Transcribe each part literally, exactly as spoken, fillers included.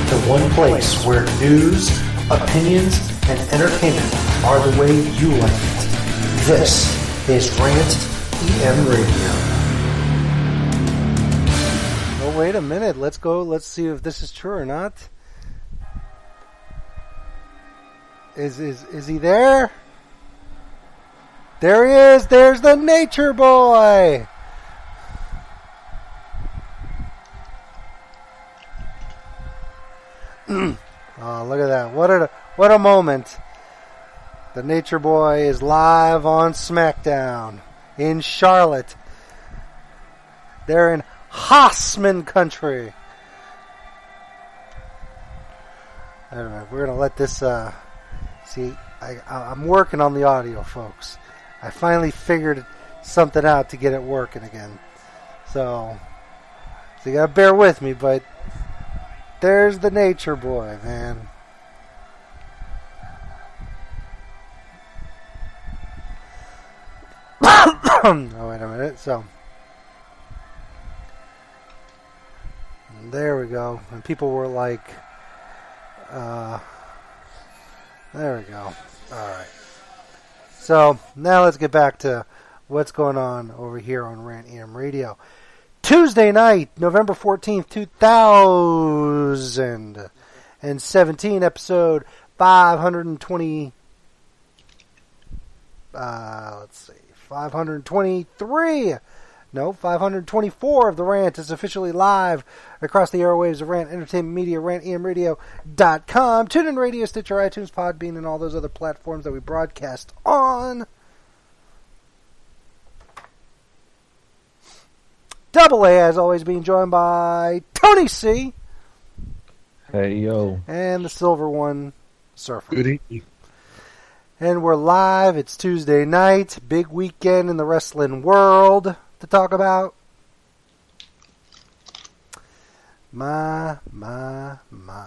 to one place where news, opinions, and entertainment are the way you like it. This is Rant E M Radio. Oh, wait a minute. Let's go. Let's see if this is true or not. Is is is he there? There he is. There's the Nature Boy. Oh, look at that. What a what a moment. The Nature Boy is live on SmackDown in Charlotte. They're in Hossman country. Anyway, we're going to let this... Uh, see, I, I'm working on the audio, folks. I finally figured something out to get it working again. So, so you got to bear with me, but... There's the Nature Boy, man. Oh, wait a minute. So, there we go. And people were like, uh, there we go. All right. So, now let's get back to what's going on over here on Rant E M Radio. Tuesday night, November fourteenth, two thousand seventeen, episode five hundred twenty, uh, let's see, five hundred twenty-three, no, five hundred twenty-four of The Rant is officially live across the airwaves of Rant Entertainment Media, rant e m radio dot com, TuneIn Radio, Stitcher, iTunes, Podbean, and all those other platforms that we broadcast on. Double A, as always, being joined by Tony C. Hey, yo. And the silver one, Surfer. Good evening. And we're live. It's Tuesday night. Big weekend in the wrestling world to talk about. My, my, my.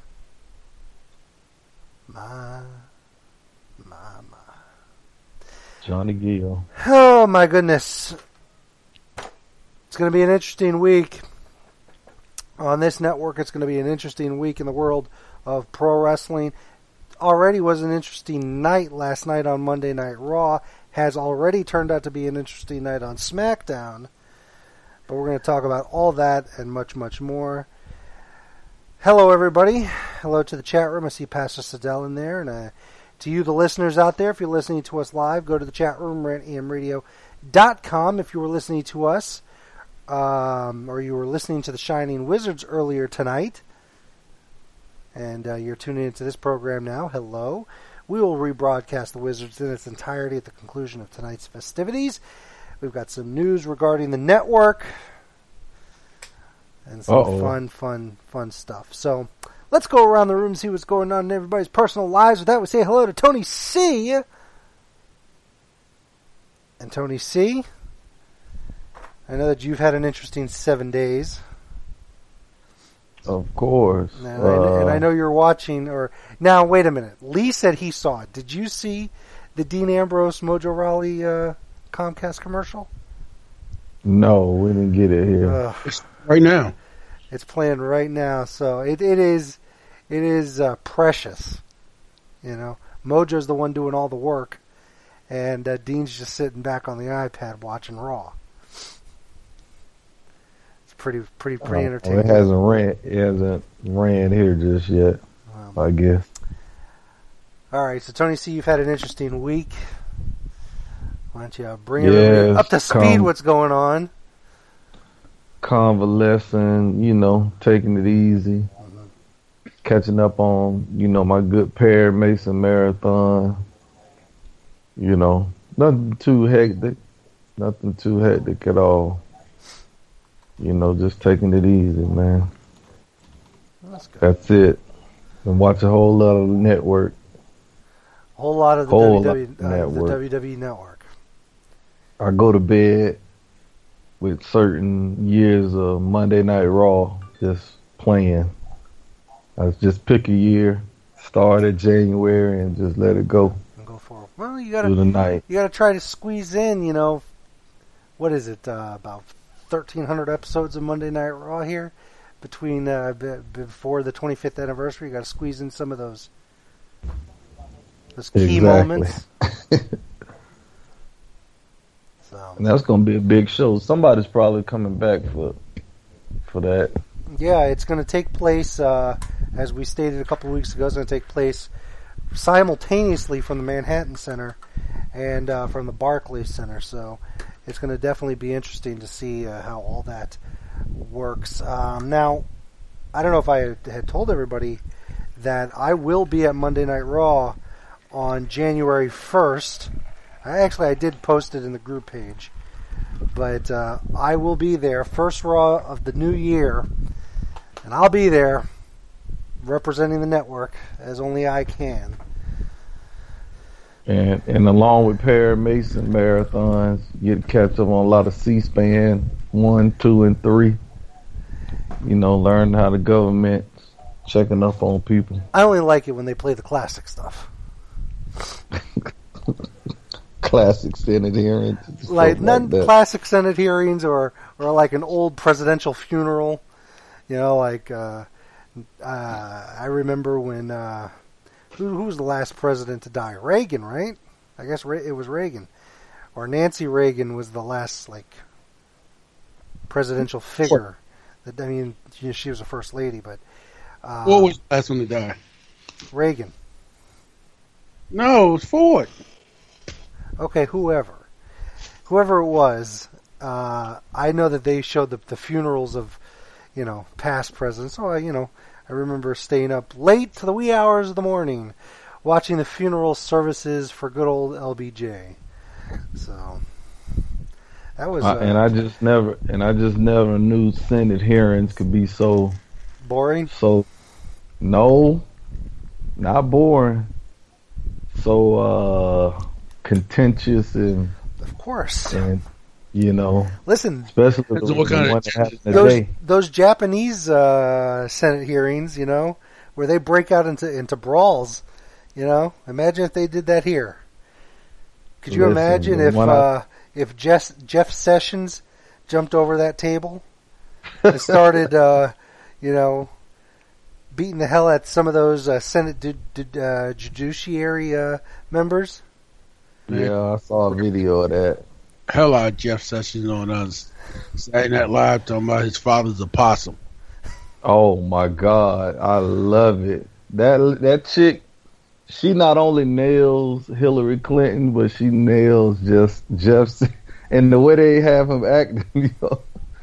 My, my, my. Johnny Gill. Oh, my goodness. It's going to be an interesting week on this network. It's going to be an interesting week in the world of pro wrestling. Already was an interesting night last night on Monday Night Raw. Has already turned out to be an interesting night on SmackDown. But we're going to talk about all that and much, much more. Hello, everybody. Hello to the chat room. I see Pastor Siddell in there. And uh, to you, the listeners out there, if you're listening to us live, go to the chat room, rant e m radio dot com. If you were listening to us, Um, or you were listening to the Shining Wizards earlier tonight, and uh, you're tuning into this program now, hello. We will rebroadcast the Wizards in its entirety at the conclusion of tonight's festivities. We've got some news regarding the network, and some Uh-oh. fun, fun, fun stuff. So, let's go around the room and see what's going on in everybody's personal lives. With that, we say hello to Tony C. And Tony C., I know that you've had an interesting seven days. Of course. And, uh, I, and I know you're watching. Or now, wait a minute. Lee said he saw it. Did you see the Dean Ambrose Mojo Rawley uh, Comcast commercial? No, we didn't get it here. Uh, it's right now. It's playing right now. So it it is it is uh, precious. You know, Mojo's the one doing all the work, and uh, Dean's just sitting back on the iPad watching Raw. Pretty, pretty, pretty oh, entertaining. It hasn't ran, it hasn't ran here just yet, um, I guess. All right, so Tony C, you've had an interesting week. Why don't you bring yes, it up to speed? Con- what's going on? Convalescing, you know, taking it easy, mm-hmm. catching up on, you know, my good pair Mason Marathon. You know, nothing too hectic, nothing too hectic at all. You know, just taking it easy, man. That's good. That's it. And watch a whole lot of the network. A whole lot of the, whole W W, lot uh, of the W W E network. I go to bed with certain years of Monday Night Raw just playing. I just pick a year, start at January, and just let it go. And go for it. Well, you gotta through the night. You gotta try to squeeze in. You know, what is it? Uh, about thirteen hundred episodes of Monday Night Raw here. between uh, b- before the twenty-fifth anniversary. You got to squeeze in some of those those key Exactly. moments. So And that's going to be a big show. Somebody's probably coming back for for that. yeah, it's going to take place, uh, as we stated a couple of weeks ago. It's going to take place simultaneously from the Manhattan Center and uh, from the Barclays Center. So it's going to definitely be interesting to see uh, how all that works. Um, now, I don't know if I had told everybody that I will be at Monday Night Raw on January first. I actually I did post it in the group page, but uh, I will be there, first Raw of the new year, and I'll be there representing the network as only I can. And and along with Perry Mason marathons, you get to catch up on a lot of C-SPAN one, two, and three. You know, learn how the government's checking up on people. I only like it when they play the classic stuff. Classic Senate hearings. Like, Like none that. classic Senate hearings or, or like an old presidential funeral. You know, like, uh, uh, I remember when, uh, who, who was the last president to die? Reagan, right? I guess Re- it was Reagan. Or Nancy Reagan was the last, like, presidential figure. That, I mean, she, she was a first lady, but. Uh, What was the last one to die? Reagan. No, it was Ford. Okay, whoever. Whoever it was, uh, I know that they showed the, the funerals of, you know, past presidents. So, I, you know, I remember staying up late to the wee hours of the morning watching the funeral services for good old L B J. So, that was... Uh, Uh, and I just never, and I just never knew Senate hearings could be so, boring? so, no, not boring, so uh, contentious and Of course. and you know, Listen, especially the, Depends on what the kind of one that happened those today. those Japanese uh, Senate hearings, you know, where they break out into into brawls, you know. Imagine if they did that here. Could you Listen, imagine the if one I- uh, if Jeff Jeff Sessions jumped over that table and started, uh, you know, beating the hell at some of those uh, Senate du- du- uh, judiciary uh, members? Yeah, I saw a video of that. Hell out of Jeff Sessions on us. Saturday Night Live talking about his father's a possum. Oh my God, I love it. That that chick, she not only nails Hillary Clinton, but she nails just Jeff. And the way they have him acting, you know.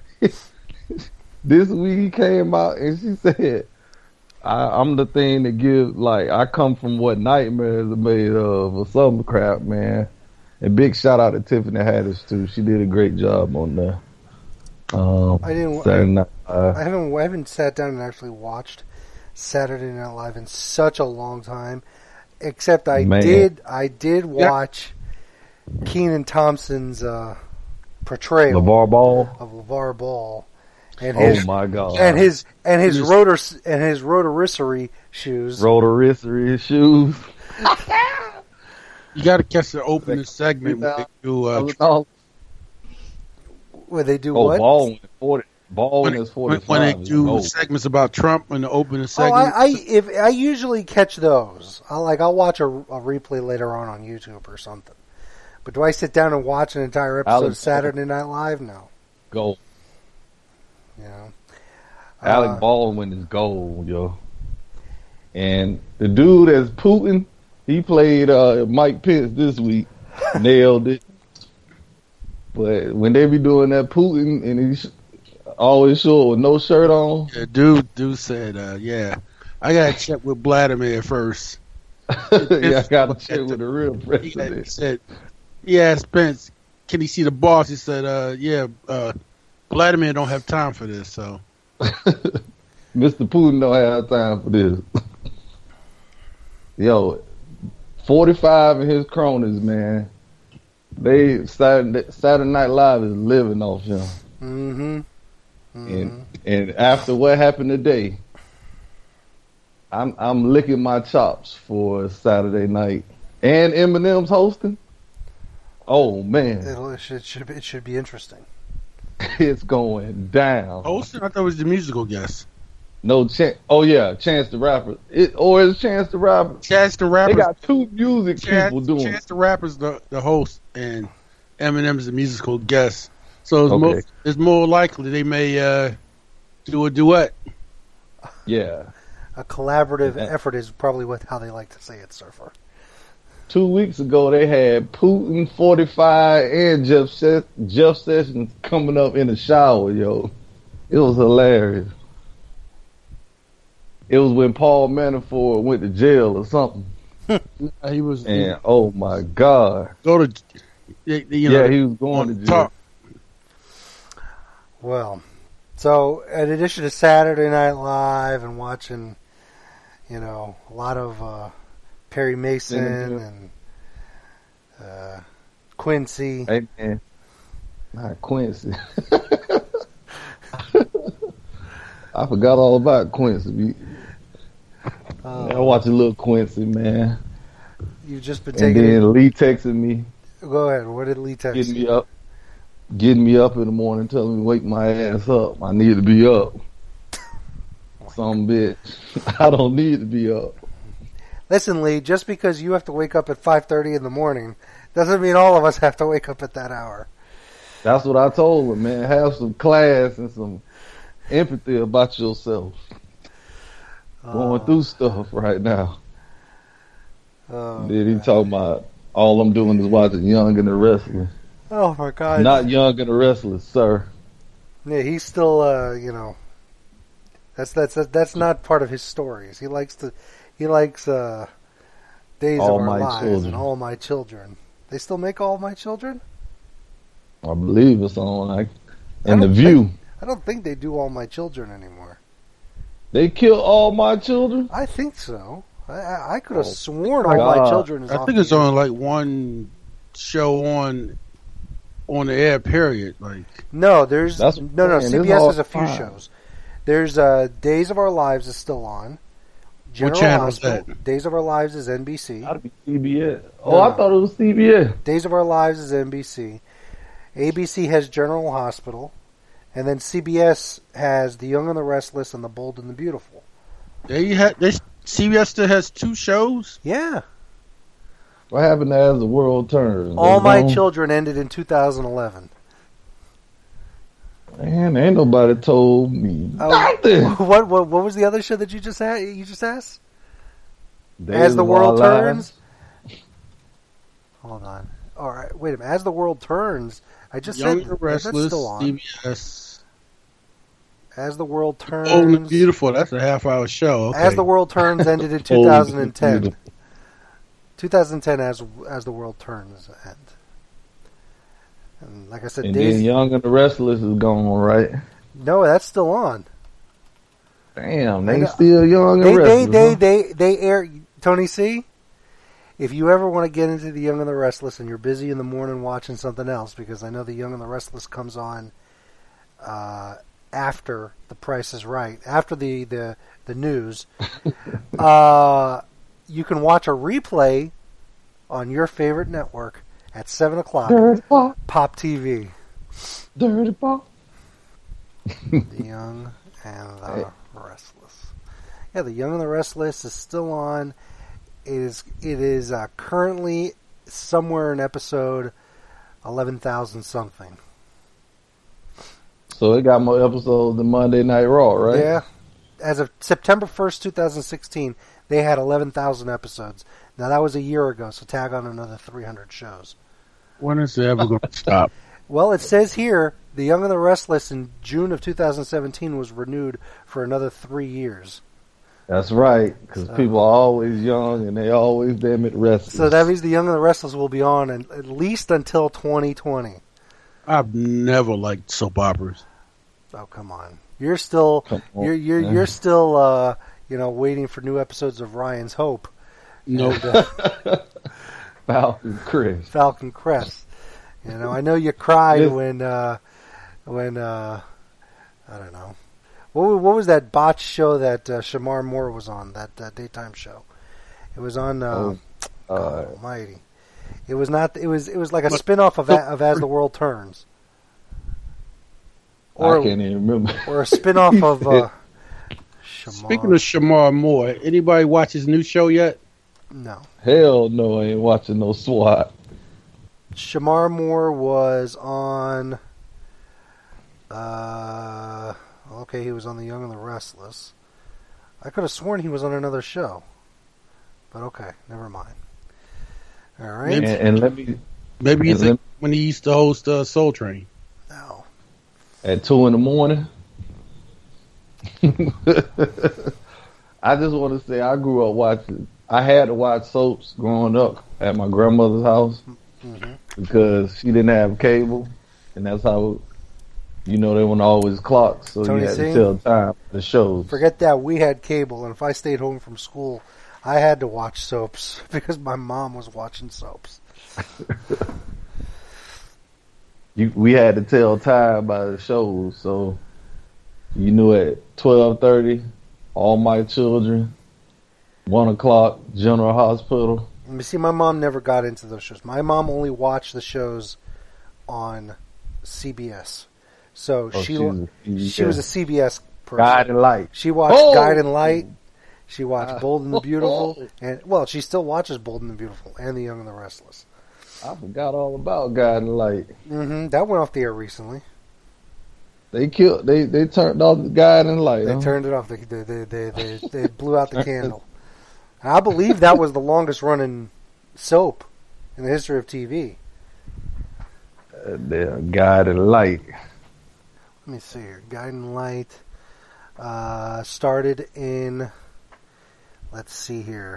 This week he came out and she said, I, "I'm the thing that give like I come from what nightmares are made of or some crap, man." And big shout out to Tiffany Haddish too. She did a great job on that. Um, I didn't- Saturday Night Live. I haven't I haven't sat down and actually watched Saturday Night Live in such a long time. Except I Man. did I did watch Kenan Thompson's uh, portrayal LeVar Ball. of LeVar Ball and Oh his my God. and his and his His- rotor and his rotorissary shoes. Rotorissary shoes. You got to catch the opening segment where they do uh, Oh, Where they do oh what? Baldwin, forty. Baldwin when, is when, forty-five. when they do Oh, segments about Trump in the opening Oh, segment. I, I if I usually catch those. I like I'll watch a, a replay later on on YouTube or something. But do I sit down and watch an entire episode Alec of Saturday Night Live? No. gold. You know. Alec Uh, Baldwin is gold, yo. And the dude that's Putin, he played uh, Mike Pence this week. Nailed it. But when they be doing that Putin and he's always short with no shirt on, Yeah, dude, dude said, uh, "Yeah, I got to check with Vladimir first." yeah, I got to check with the real He president. said, "He asked Pence, can he see the boss?" He said, uh, "Yeah, uh, Vladimir don't have time for this." So Mister Putin don't have time for this. Yo, forty-five of his cronies, man. They Saturday, Saturday Night Live is living off him. Mm-hmm. Mm-hmm. And and after what happened today, I'm I'm licking my chops for Saturday night. And Eminem's hosting. Oh man, It'll, it should, should be, it should be interesting. It's going down. Hosting? I thought it was the musical guest. No chance. Oh yeah, Chance the Rapper. It or is Chance the Rapper? Chance the Rapper. They got two music Chance, people doing. Chance the Rapper's the the host, and Eminem's the musical guest. So it's, Okay. more, it's more likely they may uh, do a duet. Yeah. A collaborative Yeah. effort is probably what how they like to say it, Surfer. Two weeks ago, they had Putin, forty-five, and Jeff Ses- Jeff Sessions coming up in the shower, yo. It was hilarious. It was when Paul Manafort went to jail or something. He was And oh my God. go to you know, Yeah, he was going to jail. talk. Well, so in addition to Saturday Night Live and watching, you know, a lot of uh, Perry Mason Mhm. and uh, Quincy. Hey, man. Not Quincy. I forgot all about Quincy. Uh, I watch a little Quincy, man. You've just been And taking. then Lee texted me, Go ahead. What did Lee text getting you? me up, getting me up in the morning, telling me to wake my ass up. I need to be up. Some bitch. I don't need to be up. Listen, Lee. Just because you have to wake up at five thirty in the morning doesn't mean all of us have to wake up at that hour. That's what I told her, man. Have some class and some empathy about yourself. Going Uh, through stuff right now. oh, Then he God. talking about all I'm doing is watching Young and the Restless. Oh my God! Not Young and the Restless, sir. Yeah, he's still, uh, you know, that's that's that's not part of his stories. He likes to, he likes uh, Days All of Our My Lives Children. and All My Children. They still make All My Children? I believe it's on. Like, I and The don't View. I don't think they do All My Children anymore. They killed all my children. I think so. I I, I could have Oh, sworn my All My God. Children is. I off think it's the air. on like one show on on the air. Period. Like No, there's That's no what no. I'm saying. C B It's S all has a few fine. shows. There's uh, Days of Our Lives is still on. General channel is Hospital. that? Days of Our Lives is N B C. That'd be C B S. Oh, No, I no. thought it was C B S. Days of Our Lives is N B C. A B C has General Hospital. And then C B S has The Young and the Restless and The Bold and the Beautiful. they had they C B S still has two shows. Yeah. What happened to As the World Turns? All They My gone? Children ended in two thousand eleven. Man, ain't nobody told me Oh, nothing. What, what what was the other show that you just had? You just asked? Days As the of World Our Turns? Lives. Hold on. All right, wait a minute. As the World Turns, I just Young said and the that's Restless. still on. C B S. As the World Turns. Old and Beautiful. That's a half hour show. Okay. As the World Turns ended in Old and twenty ten. Beautiful. twenty ten as as the World Turns end. And like I said, And Days, then Young and the Restless is gone, right? no, that's still on. Damn, I they know. still Young and They they Restless. they, huh? they they air Tony C. If you ever want to get into The Young and the Restless and you're busy in the morning watching something else, because I know The Young and the Restless comes on uh, after The Price is Right, after the the the news, uh, you can watch a replay on your favorite network at seven o'clock. Dirty Pop, Pop T V. Dirty Pop. The Young and the Restless. Yeah, The Young and the Restless is still on. It is it is uh, currently somewhere in episode eleven thousand something. So it got more episodes than Monday Night Raw, right? Yeah. As of September first, twenty sixteen, they had eleven thousand episodes. Now that was a year ago, so tag on another three hundred shows. When is it ever going to stop? Well, it says here, The Young and the Restless in June of two thousand seventeen was renewed for another three years. That's right, because So- people are always young and they always damn it restless. So that means The Young and the Restless will be on at at least until twenty twenty. I've never liked soap operas. Oh, come on. You're still Come on, you're you're man. you're still uh, you know, waiting for new episodes of Ryan's Hope. No, And, uh, Falcon Chris. Falcon Crest. You know, I know you cried Yes. when uh, when uh, I don't know. What wa- what was that botch show that uh, Shamar Moore was on, that uh, daytime show? It was on uh, Oh, God Uh, Almighty. It was not it was it was like a What- spin-off of A- of As the World Turns. Or, I can't even remember. Or a spinoff of uh, Shamar. Speaking of Shamar Moore, anybody watch his new show yet? No. Hell no, I ain't watching no SWAT. Shamar Moore was on. Uh, okay, he was on The Young and the Restless. I could have sworn he was on another show, but okay, never mind. All right, And, and let me Maybe it's And like when he used to host uh, Soul Train. no. at two in the morning. I just want to say I grew up watching. I had to watch soaps growing up at my grandmother's house Mm-hmm. because she didn't have cable, and that's how, you know, they weren't always clocks, so Tony you had C? to tell time for the shows. Forget that. We had cable, and if I stayed home from school, I had to watch soaps because my mom was watching soaps. You, we had to tell time by the shows, so you knew at twelve thirty, All My Children, one o'clock, General Hospital. You see, my mom never got into those shows. My mom only watched the shows on C B S. So Oh, she she was a- she was a C B S person. Guiding Light. She watched Oh! Guide and Light. She watched Uh, Bold and the Beautiful, and well, she still watches Bold and the Beautiful and The Young and the Restless. I forgot all about Guiding Light. Mm-hmm. That went off the air recently. They killed. They they turned off the Guiding Light. They huh? turned it off. They they they they, they, they blew out the candle. And I believe that was the longest running soap in the history of T V. Uh, the Guiding Light. Let me see here. Guiding Light uh, started in, let's see here,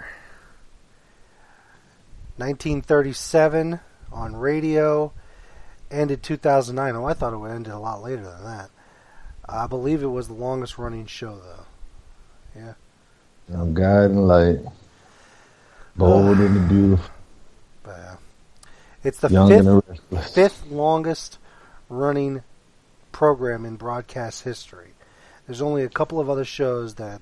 nineteen thirty-seven on radio, ended two thousand nine. Oh, I thought it would end a lot later than that. I believe it was the longest running show, though. Yeah. No, Guiding Light. Bold and the Beautiful. But, uh, it's the Young fifth, and the Restless. fifth longest running program in broadcast history. There's only a couple of other shows that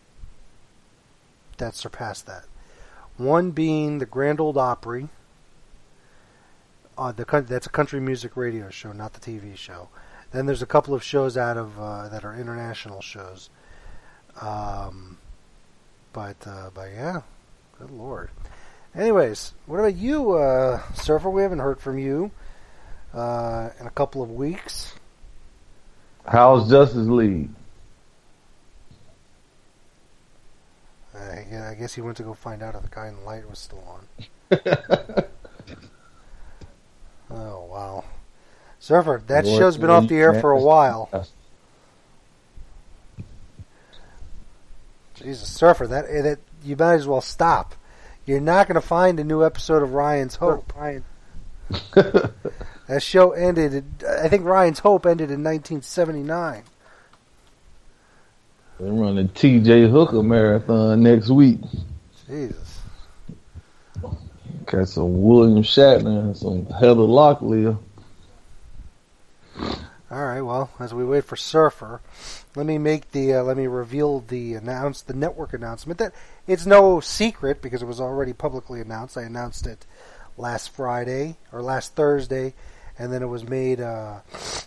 that surpass that. One being the Grand Ole Opry. Uh, the coun- that's a country music radio show, not the T V show. Then there's a couple of shows out of uh, that are international shows. Um, but uh, but yeah, good lord. Anyways, what about you, uh, Surfer? We haven't heard from you uh, in a couple of weeks. How's Justice League? Uh, yeah, I guess he went to go find out if the guy in the light was still on. Oh, wow. Surfer, that Lord, show's been off the air for a while. Jesus, Surfer, that, that you might as well stop. You're not going to find a new episode of Ryan's Hope. That show ended, I think Ryan's Hope ended in nineteen seventy-nine. They're running T J Hooker marathon next week. Jesus. Got some William Shatner and some Heather Locklear. All right. Well, as we wait for Surfer, let me make the uh, let me reveal the announce the network announcement. That it's no secret because it was already publicly announced. I announced it last Friday or last Thursday, and then it was made uh,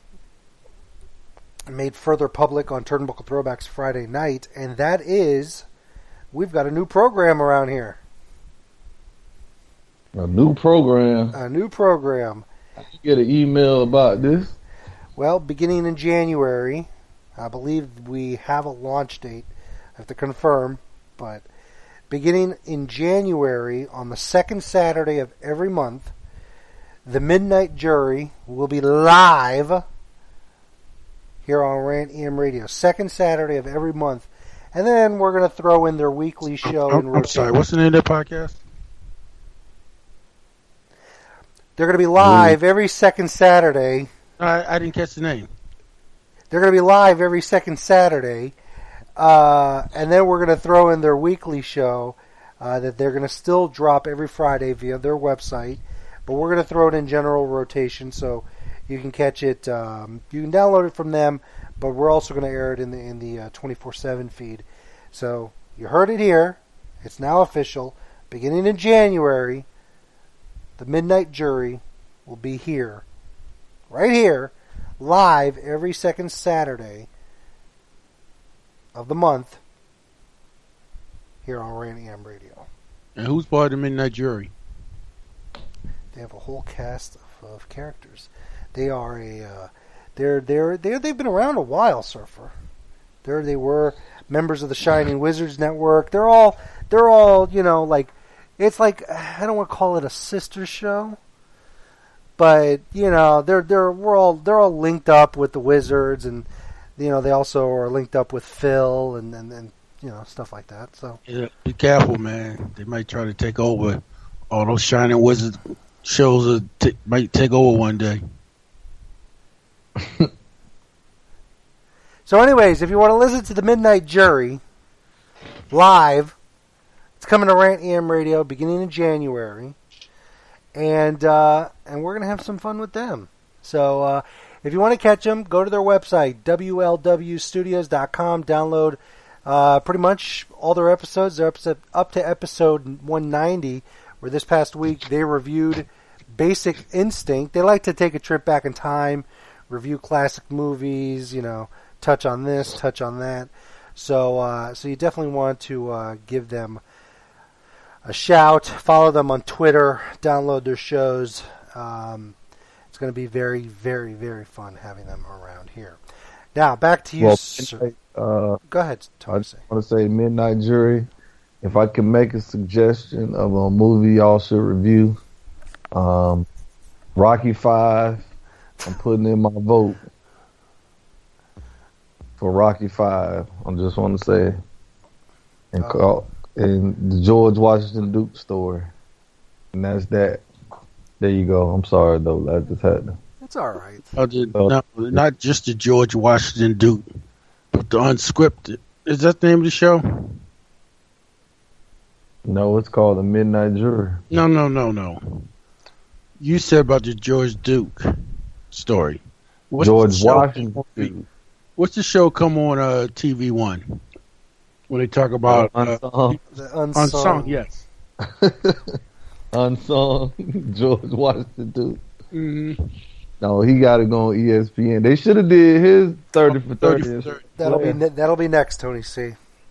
made further public on Turnbuckle Throwbacks Friday night, and that is we've got a new program around here. A new program. A new program. You get an email about this? Well, beginning in January, I believe we have a launch date. I have to confirm, but beginning in January, on the second Saturday of every month, the Midnight Jury will be live here on Rant E M Radio. Second Saturday of every month. And then we're going to throw in their weekly show. I'm, I'm sorry, what's the name of that podcast? They're going to be live every second Saturday. I, I didn't catch the name. They're going to be live every second Saturday. Uh, and then we're going to throw in their weekly show uh, that they're going to still drop every Friday via their website. But we're going to throw it in general rotation so you can catch it. Um, you can download it from them, but we're also going to air it in the in the uh, twenty-four seven feed. So you heard it here. It's now official. Beginning in January, the Midnight Jury will be here, right here, live every second Saturday of the month here on Rant E M Radio. And who's part of the Midnight Jury? They have a whole cast of, of characters. They are a uh, they're they're they they've been around a while, Surfer. They're they were members of the Shining Wizards Network. They're all they're all you know like it's like I don't want to call it a sister show, but you know they're they're we're all they're all linked up with the Wizards, and you know they also are linked up with Phil and and, and you know stuff like that. So yeah, be careful, man. They might try to take over all those Shining Wizards shows. That t- might take over one day. So anyways, if you want to listen to the Midnight Jury live, it's coming to Rant E M Radio beginning in January. And uh, and we're going to have some fun with them. So uh, if you want to catch them, go to their website, W L W studios dot com. Download uh, pretty much all their episodes. They're up to, up to episode one ninety, where this past week they reviewed Basic Instinct. They like to take a trip back in time, review classic movies, you know, touch on this, touch on that. So uh, so you definitely want to uh, give them a shout. Follow them on Twitter. Download their shows. Um, it's going to be very, very, very fun having them around here. Now, back to you, well, sir. Uh, Go ahead, Tony. I want to say Midnight Jury. If I can make a suggestion of a movie y'all should review, um, Rocky Five. I'm putting in my vote for Rocky Five. I just want to say, and Oh. call, and the George Washington Duke story, and that's that. There you go. I'm sorry though, that just had to. It's all right. Uh, the, Oh. no, not just the George Washington Duke, but the unscripted. Is that the name of the show? No, it's called The Midnight Jury. No, no, no, no. You said about the George Duke story. What's George the show- Washington Duke. What's the show come on uh, T V One when they talk about uh, Unsung, The unsung. unsung? Yes. unsung George Washington Duke. Mm-hmm. No, he got to go on E S P N. They should have did his thirty for thirty thirty. for thirty. That'll Yeah. be ne- that'll be next, Tony C.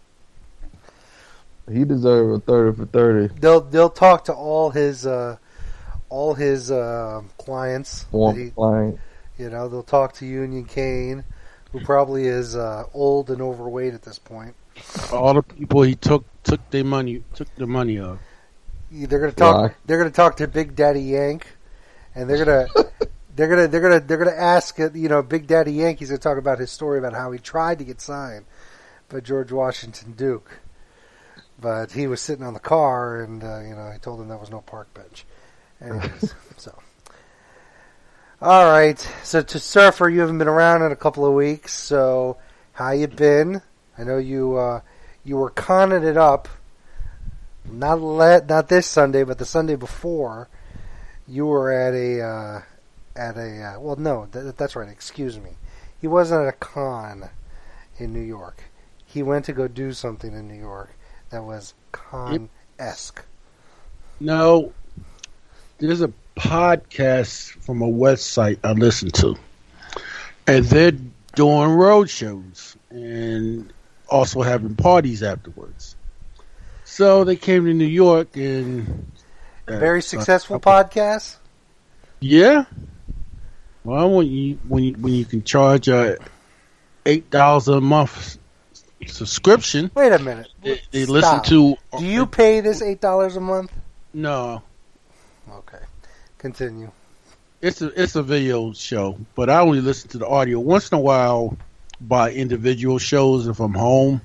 He deserved a thirty for thirty. They'll they'll talk to all his uh, all his uh, clients. that Former he- client. You know, they'll talk to Union Kane, who probably is uh, old and overweight at this point. All the people he took took their money took the money of. They're gonna talk. Right. They're gonna talk to Big Daddy Yank, and they're gonna they're gonna they're gonna they're gonna ask uh, you know Big Daddy Yankee's gonna talk about his story about how he tried to get signed by George Washington Duke, but he was sitting on the car, and uh, you know he told him that was no park bench. Anyways, so. All right, so to Surfer, you haven't been around in a couple of weeks. So, how you been? I know you uh, you were conning it up. Not let not this Sunday, but the Sunday before. You were at a uh, at a uh, well, no, th- that's right. Excuse me. He wasn't at a con in New York. He went to go do something in New York that was con-esque. No, there's a podcast from a website I listen to, and they're doing road shows and also having parties afterwards. So they came to New York and uh, Very successful uh, podcast. Yeah. Well, when you when you, when you can charge a eight dollars a month subscription, Wait a minute. they, they listen Stop. to. Do you pay this eight dollars a month? No. Okay. Continue. It's a it's a video show, but I only listen to the audio once in a while by individual shows if I'm home.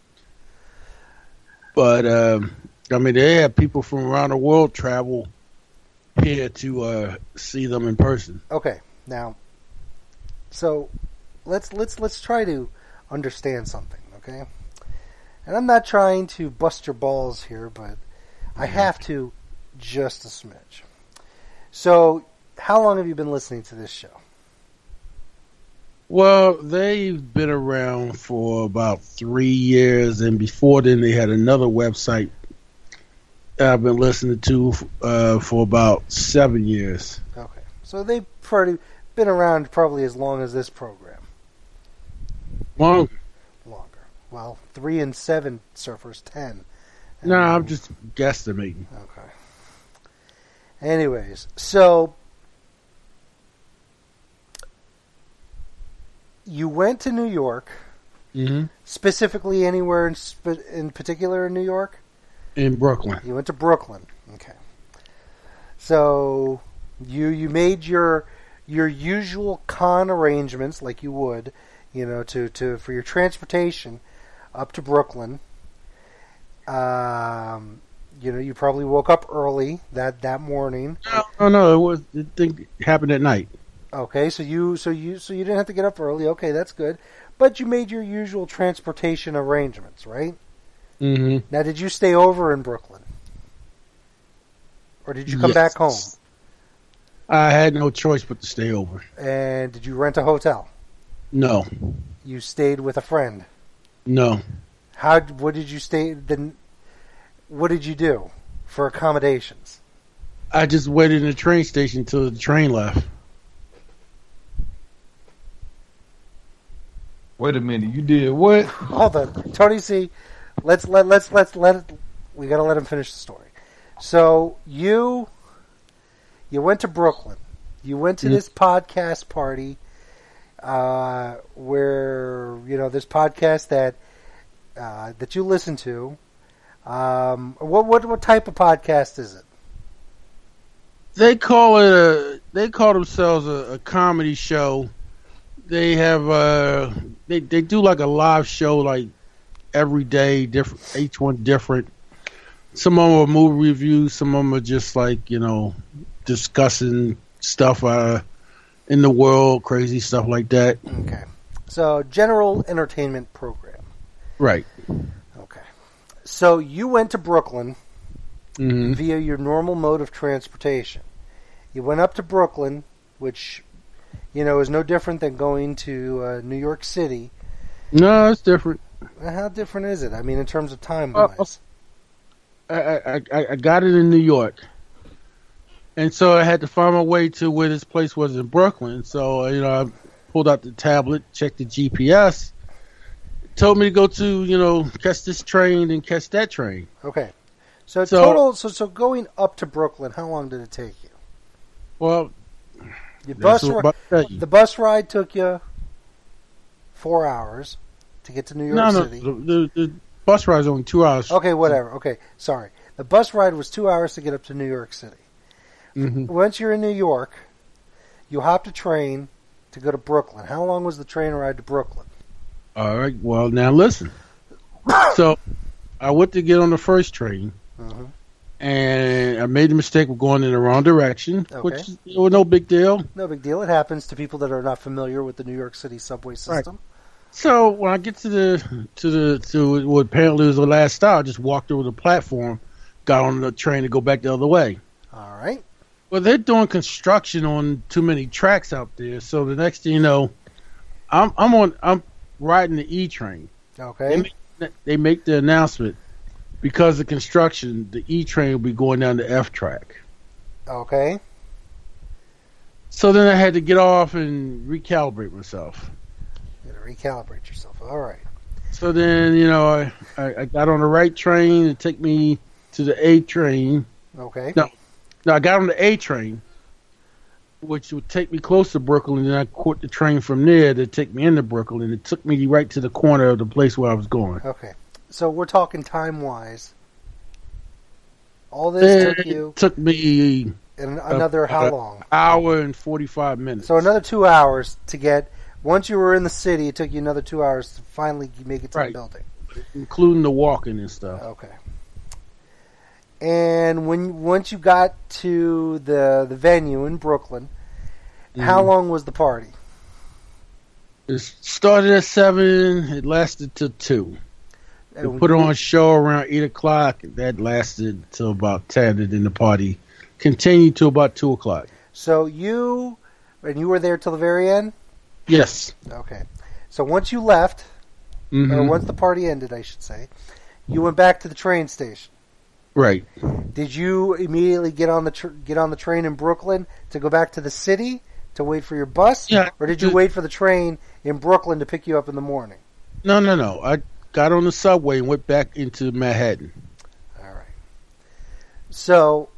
But um, I mean, they have people from around the world travel here to uh, see them in person. Okay. Now, so let's let's let's try to understand something, okay? And I'm not trying to bust your balls here, but I have to just a smidge. So, how long have you been listening to this show? Well, they've been around for about three years, and before then, they had another website I've been listening to uh, for about seven years. Okay. So they pretty been around probably as long as this program. Longer. Longer. Well, three and seven surfers, ten. No, nah, I'm just guesstimating. Okay. Anyways, so you went to New York. Mm-hmm. Specifically, anywhere in, sp- in particular in New York? In Brooklyn. You went to Brooklyn. Okay. So you you made your your usual con arrangements like you would, you know, to, to for your transportation up to Brooklyn. Um, you know, you probably woke up early that, that morning. No, no, no, it was the thing happened at night. Okay, so you so you so you didn't have to get up early. Okay, that's good. But you made your usual transportation arrangements, right? Mm-hmm. Now, did you stay over in Brooklyn? Or did you come Yes. back home? I had no choice but to stay over. And did you rent a hotel? No, You stayed with a friend. no. How? What did you stay? Then, what did you do for accommodations? I just waited in the train station until the train left. Wait a minute, you did what? Hold on, Tony C. Let's let let's let's let it. We gotta let him finish the story. So you you went to Brooklyn. You went to Mhm. this podcast party, uh, where you know this podcast that uh, that you listen to. Um, what what what type of podcast is it? They call it a. They call themselves a, a comedy show. They have uh they they do like a live show like every day, different each one different. Some of them are movie reviews, some of them are just like, you know, discussing stuff uh in the world, crazy stuff like that. Okay, so general entertainment program. Right. Okay, so you went to Brooklyn hmm via your normal mode of transportation. You went up to Brooklyn, which, you know, is no different than going to uh, New York City. No, it's different. How different is it? I mean, in terms of time Uh, wise. I, I I I got it in New York, and so I had to find my way to where this place was in Brooklyn. So you know, I pulled out the tablet, checked the G P S, told me to go to, you know, catch this train and catch that train. Okay, so, So- total. So so going up to Brooklyn, how long did it take you? Well, Your that's bus what I'm ri- about to tell you. the bus ride took you four hours to get to New York no, no, City. the, the, the bus ride is only two hours. Okay, whatever. Okay, sorry. The bus ride was two hours to get up to New York City. hmm Once you're in New York, you hopped a train to go to Brooklyn. How long was the train ride to Brooklyn? All right. Well, now listen. So I went to get on the first train, Mm-hmm. and I made the mistake of going in the wrong direction, Okay. which was no big deal. No big deal. It happens to people that are not familiar with the New York City subway system. So when I get to the to the to what apparently was the last stop, I just walked over the platform, got on the train to go back the other way. All right. Well, they're doing construction on too many tracks out there, so the next thing you know, I'm I'm on I'm riding the E train. They Okay. make, they make the announcement because of construction, the E train will be going down the F track. Okay. So then I had to get off and recalibrate myself. You gotta recalibrate yourself. All right. So then, you know, I, I, I got on the right train to take me to the A train. Okay. No. No, I got on the A train, which would take me close to Brooklyn, and then I caught the train from there to take me into Brooklyn. It took me right to the corner of the place where I was going. Okay. So we're talking time wise. All this It took you took me in another how uh, long? hour and forty-five minutes. So another two hours to get. Once you were in the city, it took you another two hours to finally make it to Right. the building. including the walking and stuff. Okay. And when once you got to the the venue in Brooklyn, how Mhm. long was the party? It started at seven. It lasted till two. They And put on a show around eight o'clock. That lasted till about ten, and then the party continued till about two o'clock. So you and you were there till the very end? Yes. Okay. So once you left, Mhm. or once the party ended, I should say, you went back to the train station. Right. Did you immediately get on the tr- get on the train in Brooklyn to go back to the city to wait for your bus? Yeah. Or did you wait for the train in Brooklyn to pick you up in the morning? No, no, no. I got on the subway and went back into Manhattan. All right. So,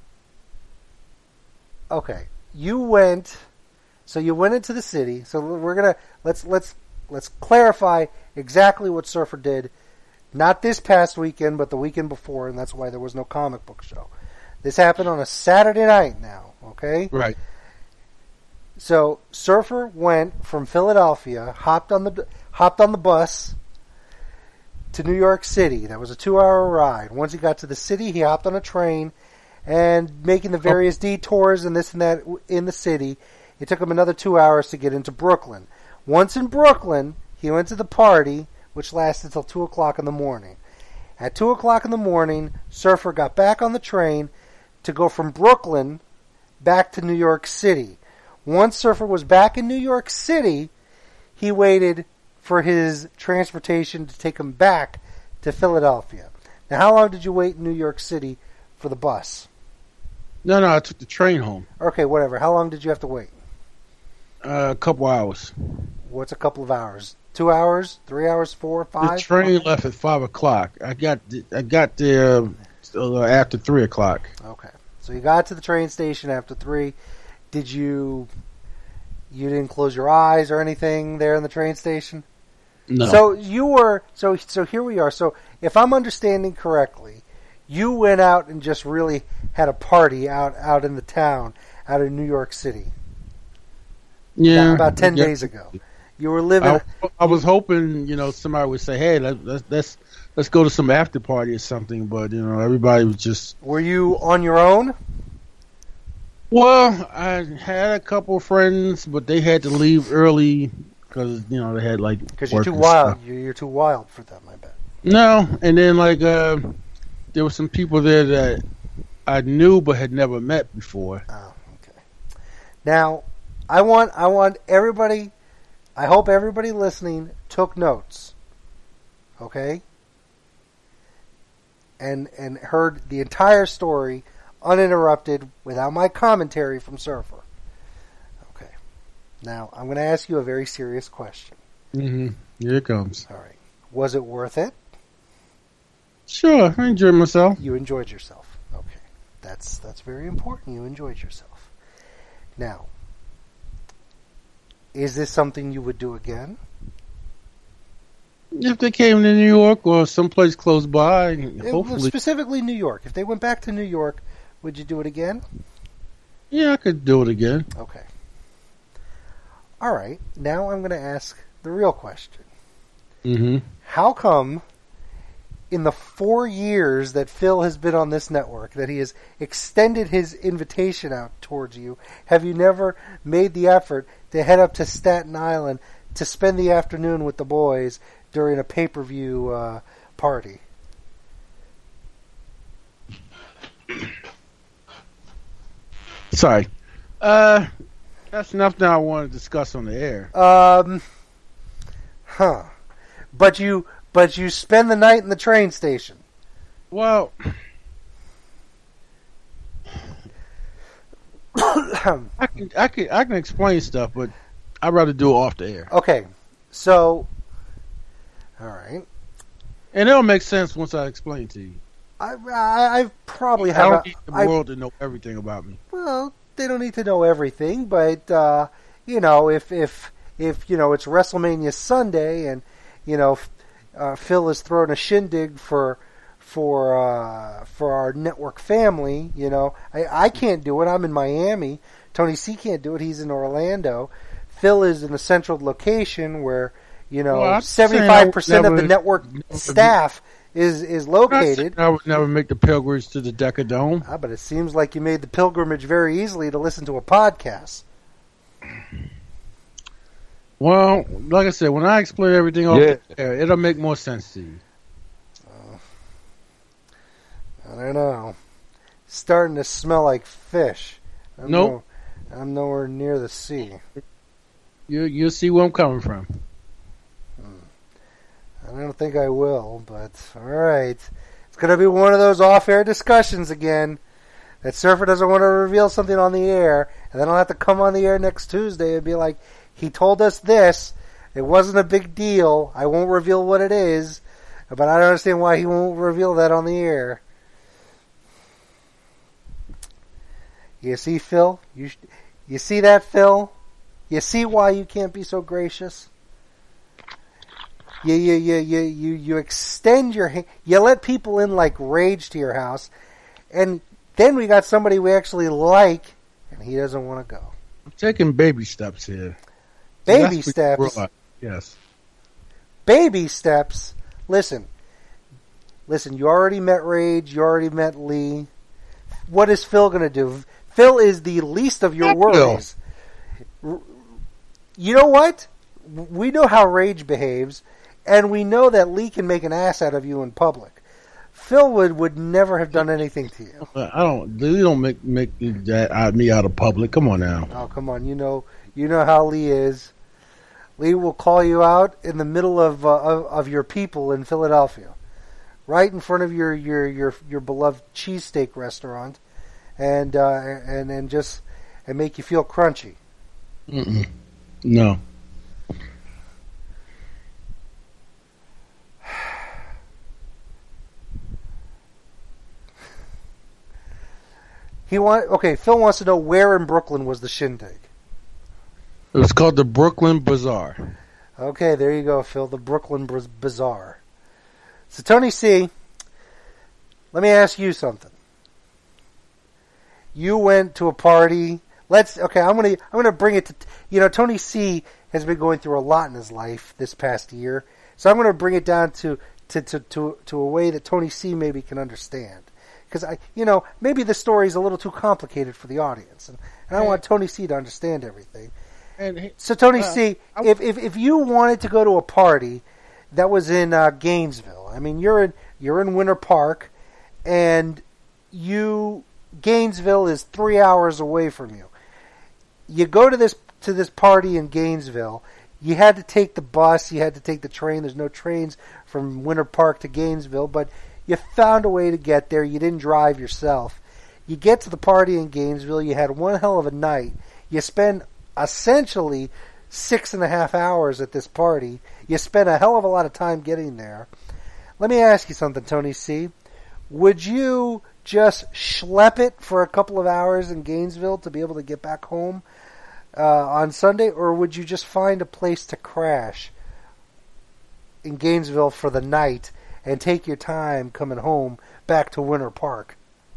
okay, you went. So you went into the city. So we're gonna let's let's let's clarify exactly what Surfer did. Not this past weekend, but the weekend before, and that's why there was no comic book show. This happened on a Saturday night now, okay? Right. So Surfer went from Philadelphia, hopped on the hopped on the bus to New York City. That was a two-hour ride. Once he got to the city, he hopped on a train, and making the various oh. detours and this and that in the city, it took him another two hours to get into Brooklyn. Once in Brooklyn, he went to the party, which lasted until two o'clock in the morning. At two o'clock in the morning, Surfer got back on the train to go from Brooklyn back to New York City. Once Surfer was back in New York City, he waited for his transportation to take him back to Philadelphia. Now, how long did you wait in New York City for the bus? No, no, I took the train home. Okay, whatever. How long did you have to wait? Uh, a couple hours. What's a couple of hours? Two hours? Three hours? Four? Five? The train left at five o'clock. I got I got there uh, after three o'clock. Okay, so you got to the train station after three. Did you? You didn't close your eyes or anything there in the train station? No. So you were so so here we are. So if I'm understanding correctly, you went out and just really had a party out out in the town, out in New York City. Yeah, about ten yeah. days ago. You were living. I, I was hoping, you know, somebody would say, "Hey, let, let's let's let's go to some after party or something." But you know, everybody was just. Were you on your own? Well, I had a couple of friends, but they had to leave early because you know they had like. Because you're too wild. You're, you're too wild for them, I bet. No, and then like uh, there were some people there that I knew but had never met before. Oh, okay. Now, I want I want everybody. I hope everybody listening took notes. Okay? And and heard the entire story uninterrupted without my commentary from Surfer. Okay. Now, I'm going to ask you a very serious question. Mm-hmm. Here it comes. All right. Was it worth it? Sure. I enjoyed myself. You enjoyed yourself. Okay. That's that's very important. You enjoyed yourself. Now, is this something you would do again? If they came to New York or someplace close by, It, hopefully. specifically New York. If they went back to New York, would you do it again? Yeah, I could do it again. Okay. All right. Now I'm going to ask the real question. Mm-hmm. How come in the four years that Phil has been on this network, that he has extended his invitation out towards you, have you never made the effort to head up to Staten Island to spend the afternoon with the boys during a pay-per-view uh, party? Sorry. Uh, that's nothing I want to discuss on the air. Um, huh. But you, but you spend the night in the train station. Well, I can, I can, I can explain stuff, but I'd rather do it off the air. Okay, so, all right. And it'll make sense once I explain to you. I, I, I probably I have. don't a, need the I, world to know everything about me. well, they don't need to know everything, but uh, you know, if if if you know it's WrestleMania Sunday, and you know, uh, Phil is throwing a shindig for for uh, for our network family. You know, I, I can't do it. I'm in Miami. Tony C can't do it. He's in Orlando. Phil is in a central location where you know seventy-five percent of the network staff is is located. I would never make the pilgrimage to the Deca Dome. Ah, but it seems like you made the pilgrimage very easily to listen to a podcast. Well, like I said, when I explain everything off Yeah. the air, it'll make more sense to you. Uh, I don't know. Starting to smell like fish. I'm Nope. No, I'm nowhere near the sea. You you'll see where I'm coming from. I don't think I will, but all right. It's going to be one of those off-air discussions again. That Surfer doesn't want to reveal something on the air, and then I'll have to come on the air next Tuesday and be like, he told us this. It wasn't a big deal. I won't reveal what it is, but I don't understand why he won't reveal that on the air. You see, Phil? You you see that, Phil? You see why you can't be so gracious? You you you you you, you extend your hand. You let people in like Rage to your house, and then we got somebody we actually like, and he doesn't want to go. I'm taking baby steps here. Baby steps? Yes. Baby steps? Listen. Listen, you already met Rage. You already met Lee. What is Phil going to do? Phil is the least of your worries. You know what? We know how Rage behaves, and we know that Lee can make an ass out of you in public. Phil would, would never have done anything to you. I don't. Lee don't make make that out me out of public. Come on now. Oh, come on. You know, you know how Lee is. Lee will call you out in the middle of uh, of, of your people in Philadelphia, right in front of your your your, your beloved cheesesteak restaurant, and uh, and and just and make you feel crunchy. Mm-mm. No. He want okay. Phil wants to know where in Brooklyn was the shindig. It was called the Brooklyn Bazaar. Okay, there you go, Phil. The Brooklyn Bazaar. So Tony C, let me ask you something. You went to a party. Let's okay. I'm gonna I'm gonna bring it to you know Tony C has been going through a lot in his life this past year, so I'm gonna bring it down to to to to, to a way that Tony C maybe can understand. Because I, you know, maybe the story is a little too complicated for the audience, and, and I want Tony C to understand everything. And he, so Tony uh, C, I, if, if if you wanted to go to a party that was in uh, Gainesville, I mean, you're in you're in Winter Park, and you Gainesville is three hours away from you. You go to this to this party in Gainesville. You had to take the bus. You had to take the train. There's no trains from Winter Park to Gainesville, but you found a way to get there. You didn't drive yourself. You get to the party in Gainesville. You had one hell of a night. You spend essentially six and a half hours at this party. You spent a hell of a lot of time getting there. Let me ask you something, Tony C. Would you just schlep it for a couple of hours in Gainesville to be able to get back home uh, on Sunday, or would you just find a place to crash in Gainesville for the night and take your time coming home back to Winter Park?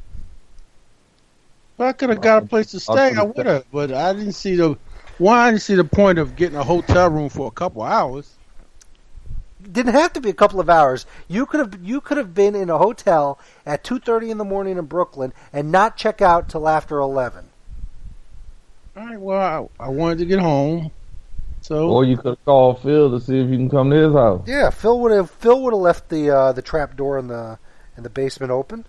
If I could have got a place to stay, I would have. But I didn't see the one. I didn't see the point of getting a hotel room for a couple hours. Didn't have to be a couple of hours. You could have you could have been in a hotel at two thirty in the morning in Brooklyn and not check out till after eleven. All right. Well, I, I wanted to get home. So, or you could have called Phil to see if you can come to his house. Yeah, Phil would have Phil would have left the uh, the trap door in the in the basement open.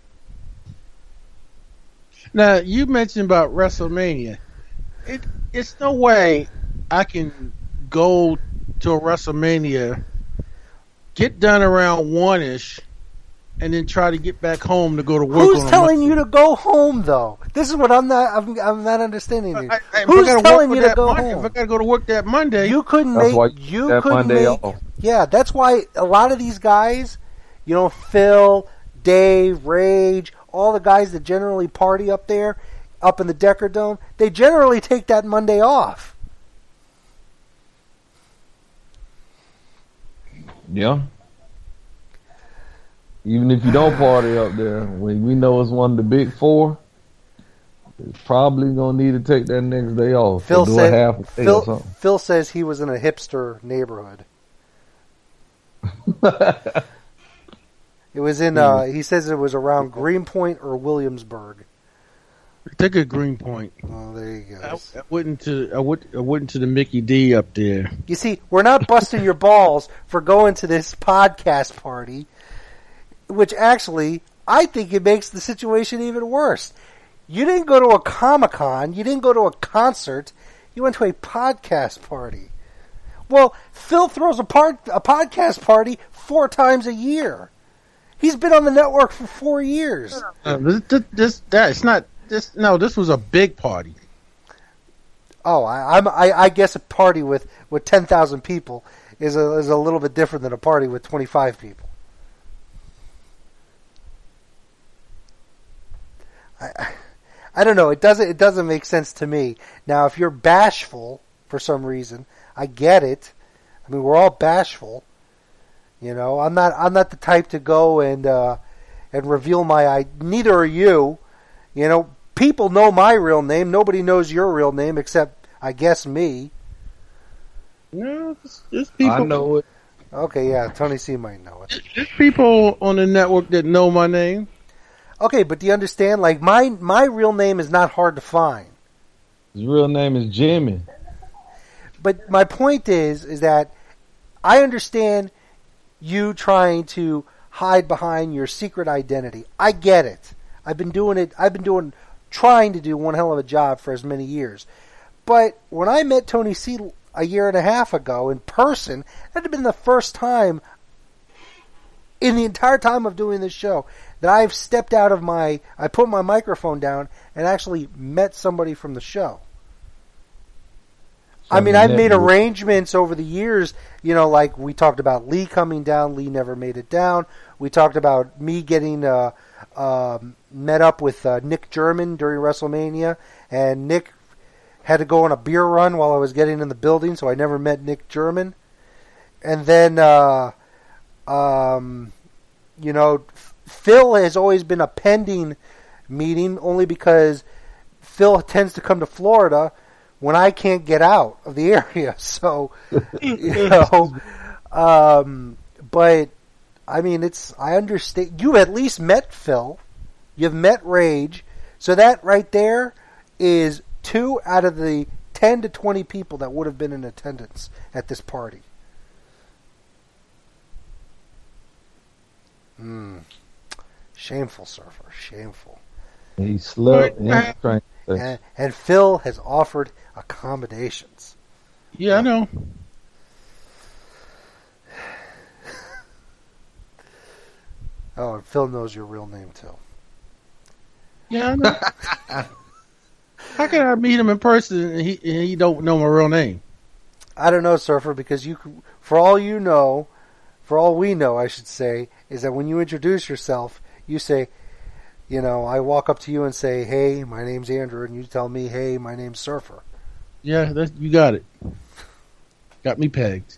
Now you mentioned about WrestleMania. It it's no way I can go to a WrestleMania, get done around one ish, and then try to get back home to go to work. Who's on telling you to go home though? This is what I'm not I'm, I'm not understanding. I, I, Who's telling you to go Monday, home? If I got to go to work that Monday, you couldn't that's make why you that couldn't Monday make. off. Yeah, that's why a lot of these guys, you know, Phil, Dave, Rage, all the guys that generally party up there, up in the Decker Dome, they generally take that Monday off. Yeah. Even if you don't party up there, when we know it's one of the big four, it's probably gonna need to take that next day off. Phil do said. a half a day Phil, or something. Phil says he was in a hipster neighborhood. It was in. Uh, he says it was around Greenpoint or Williamsburg. take a Greenpoint. Oh, there you go. I, I went to I went I went to the Mickey D up there. You see, we're not busting your balls for going to this podcast party, which actually I think it makes the situation even worse. You didn't go to a Comic-Con, you didn't go to a concert, you went to a podcast party. Well, Phil throws a, part, a podcast party four times a year. He's been on the network for four years. Uh, this, this, that it's not this no, this was a big party. Oh, I, I'm I, I guess a party with, with ten thousand people is a is a little bit different than a party with twenty five people. I, I I don't know. It doesn't it doesn't make sense to me. Now, if you're bashful for some reason, I get it. I mean, we're all bashful. You know, I'm not I'm not the type to go and uh, and reveal my I. Neither are you. You know, people know my real name. Nobody knows your real name except, I guess, me. No, there's, there's people. I know it. Okay, yeah, Tony C might know it. There's people on the network that know my name. Okay, but do you understand? Like, my my real name is not hard to find. His real name is Jimmy. But my point is, is that I understand you trying to hide behind your secret identity. I get it. I've been doing it. I've been doing, trying to do one hell of a job for as many years. But when I met Tony C a year and a half ago in person, that had been the first time in the entire time of doing this show that I've stepped out of my, I put my microphone down and actually met somebody from the show. I mean, I've made arrangements over the years, you know, like we talked about Lee coming down. Lee never made it down. We talked about me getting uh, uh, met up with uh, Nick German during WrestleMania, and Nick had to go on a beer run while I was getting in the building, so I never met Nick German. And then, uh, um, you know, Phil has always been a pending meeting, only because Phil tends to come to Florida when I can't get out of the area. So, you know, um, but I mean, it's, I understand. You've at least met Phil. You've met Rage. So that right there is two out of the ten to twenty people that would have been in attendance at this party. Hmm. Shameful, Surfer. Shameful. He slept and drank. And, and Phil has offered accommodations. Yeah, I know. Oh, and Phil knows your real name, too. Yeah, I know. How can I meet him in person and he, and he don't know my real name? I don't know, Surfer, because you, for all you know, for all we know, I should say, is that when you introduce yourself, you say, you know, I walk up to you and say, hey, my name's Andrew, and you tell me, hey, my name's Surfer. Yeah, that's, you got it. Got me pegged.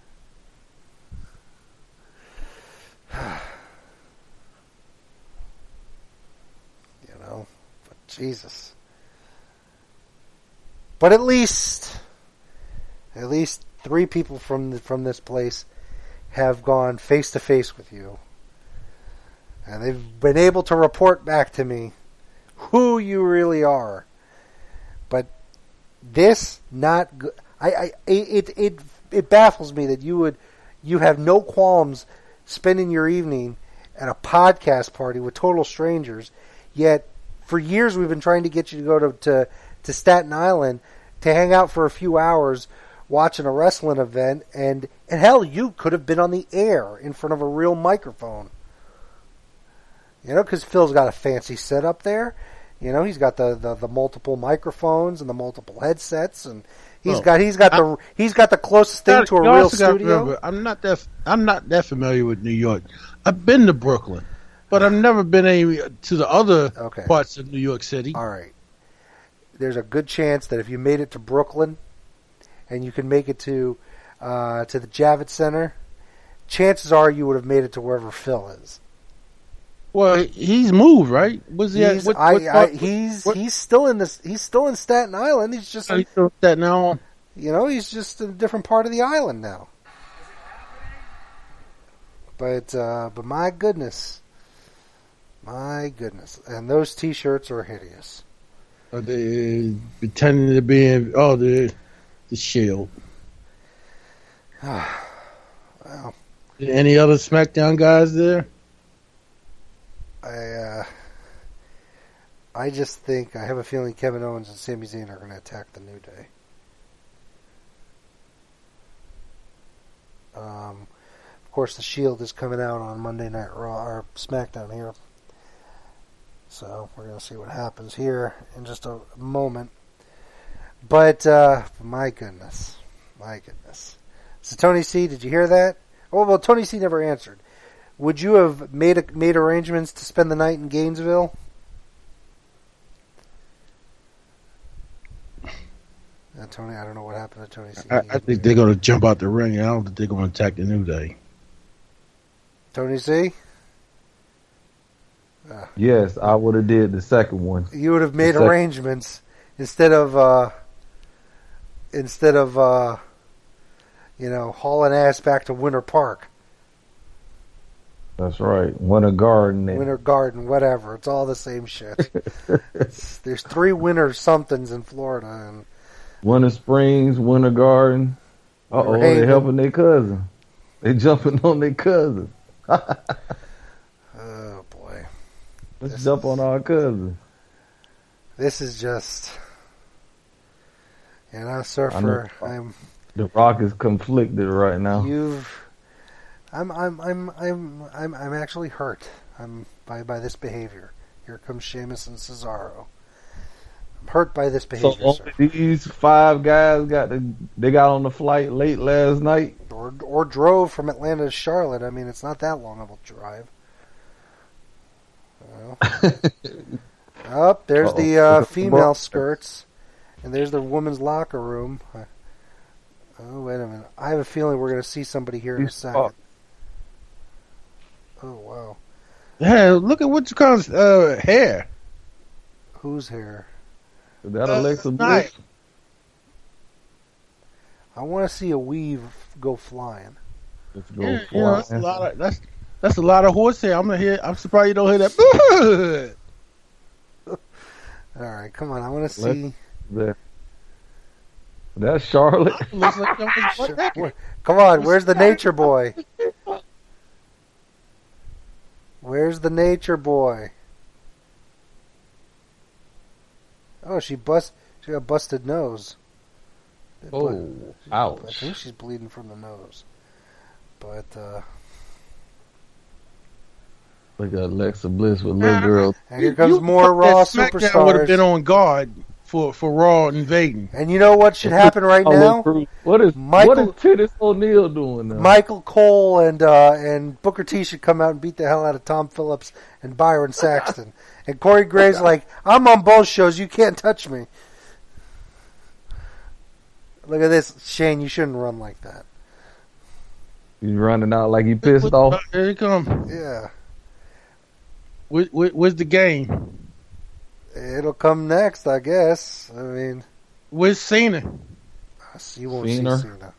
You know, but Jesus. But at least, at least three people from the, from this place have gone face to face with you. And they've been able to report back to me who you really are. But this, not good. I, I, it, it, it baffles me that you would, you have no qualms spending your evening at a podcast party with total strangers. Yet, for years we've been trying to get you to go to, to, to Staten Island to hang out for a few hours watching a wrestling event. And, and hell, you could have been on the air in front of a real microphone. You know, because Phil's got a fancy setup there. You know, he's got the, the, the multiple microphones and the multiple headsets, and he's oh, got he's got I, the he's got the closest thing to a real studio. Remember, I'm not that I'm not that familiar with New York. I've been to Brooklyn, but I've never been any, to the other okay. parts of New York City. All right, there's a good chance that if you made it to Brooklyn, and you can make it to uh, to the Javits Center, chances are you would have made it to wherever Phil is. Well, he's moved, right? Was he? He's, what, I, what, I, he's what? he's still in this. He's still in Staten Island. He's just. Oh, he's still in Staten Island. You know, he's just in a different part of the island now. But, uh, but my goodness, my goodness, and those T-shirts are hideous. Are they pretending to be in, oh the the Shield? Wow. Any other SmackDown guys there? I uh, I just think, I have a feeling Kevin Owens and Sami Zayn are going to attack the New Day. Um, of course, the Shield is coming out on Monday Night Raw or SmackDown here. So we're going to see what happens here in just a moment. But, uh, my goodness. My goodness. So, Tony C., did you hear that? Oh, well, Tony C. never answered. Would you have made a, made arrangements to spend the night in Gainesville? Uh, Tony, I don't know what happened to Tony C. I, I think they're going to jump out the ring. I don't think they're going to attack the New Day. Tony C.? Uh, yes, I would have did the second one. You would have made second. arrangements instead of, uh, instead of, uh, you know, hauling ass back to Winter Park. That's right. Winter Garden. And... Winter Garden, whatever. It's all the same shit. it's, there's three winter somethings in Florida. And Winter Springs, Winter Garden. Uh-oh, they're helping their cousin. They jumping on their cousin. Oh, boy. Let's this jump is, on our cousin. This is just... You know, Surfer, I know. I'm... The Rock is conflicted right now. You've... I'm I'm I'm I'm I'm I'm actually hurt. I'm by by this behavior. Here comes Sheamus and Cesaro. I'm hurt by this behavior. So sir. these five guys got the, they got on the flight late last night, or or drove from Atlanta to Charlotte. I mean, it's not that long of a drive. Well, oh, there's Uh-oh. the uh, female skirts, and there's the women's locker room. Oh, wait a minute. I have a feeling we're going to see somebody here in a second. Oh, wow. Yeah, look at what you call uh, hair. Whose hair? Is that Uh, Alexa Bliss? nice. I want to see a weave go flying. Let's go Yeah, fly. you know, that's a lot of that's that's a lot of horsehair. I'm gonna hear. I'm surprised you don't hear that. All right, come on. I want to see. That- That's Charlotte. Looks like something- what Sure. the heck? Where- Come on, where's the nature boy? Where's the nature boy? Oh, she bust. She got a busted nose. Oh, I ouch. think she's bleeding from the nose. But uh, Look at Alexa Bliss with little girl. and here comes You more thought Raw that SmackDown would have been superstars. on guard for for Raw invading. And you know what should happen right now? What is Michael- what is Titus O'Neil doing now? Michael Cole and uh, and Booker T should come out and beat the hell out of Tom Phillips and Byron Saxton. And Corey Graves like, I'm on both shows. You can't touch me. Look at this, Shane. You shouldn't run like that. He's running out like he pissed off. Here he come. Yeah, Where, where, where's the game? it'll come next, I guess. I mean, Where's Cena? you won't Cena? see Cena.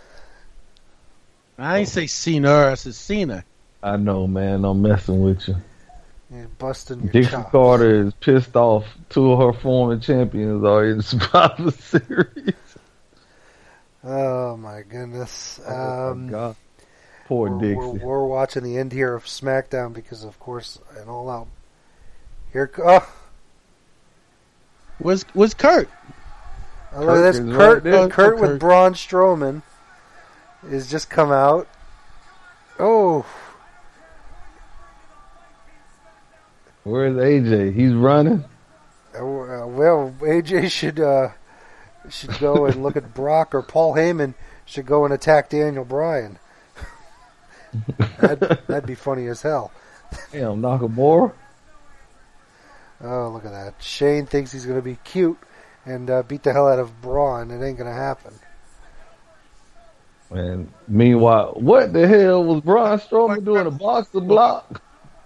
I ain't say Cena. I said Cena. I know, man. I'm messing with you. You're busting your Dixie chops. Carter is pissed off. Two of her former champions are in Survivor Series. Oh my goodness. Oh, Um, my God. Poor we're, Dixie. we're, we're watching the end here of SmackDown because, of course, an all out. Here, oh, Where's Where's Kurt? oh, look at this. is Kurt, right there. Kurt Oh, with Kurt. Braun Strowman has just come out. Oh, Where's A J? He's running. uh, well, A J should uh, should go and look at Brock, or Paul Heyman should go and attack Daniel Bryan. that'd, that'd be funny as hell. Damn, Nakamura. Oh, look at that. Shane thinks he's going to be cute and uh, beat the hell out of Braun. It ain't going to happen. And meanwhile, what the hell was Braun Strowman doing? A boxer block?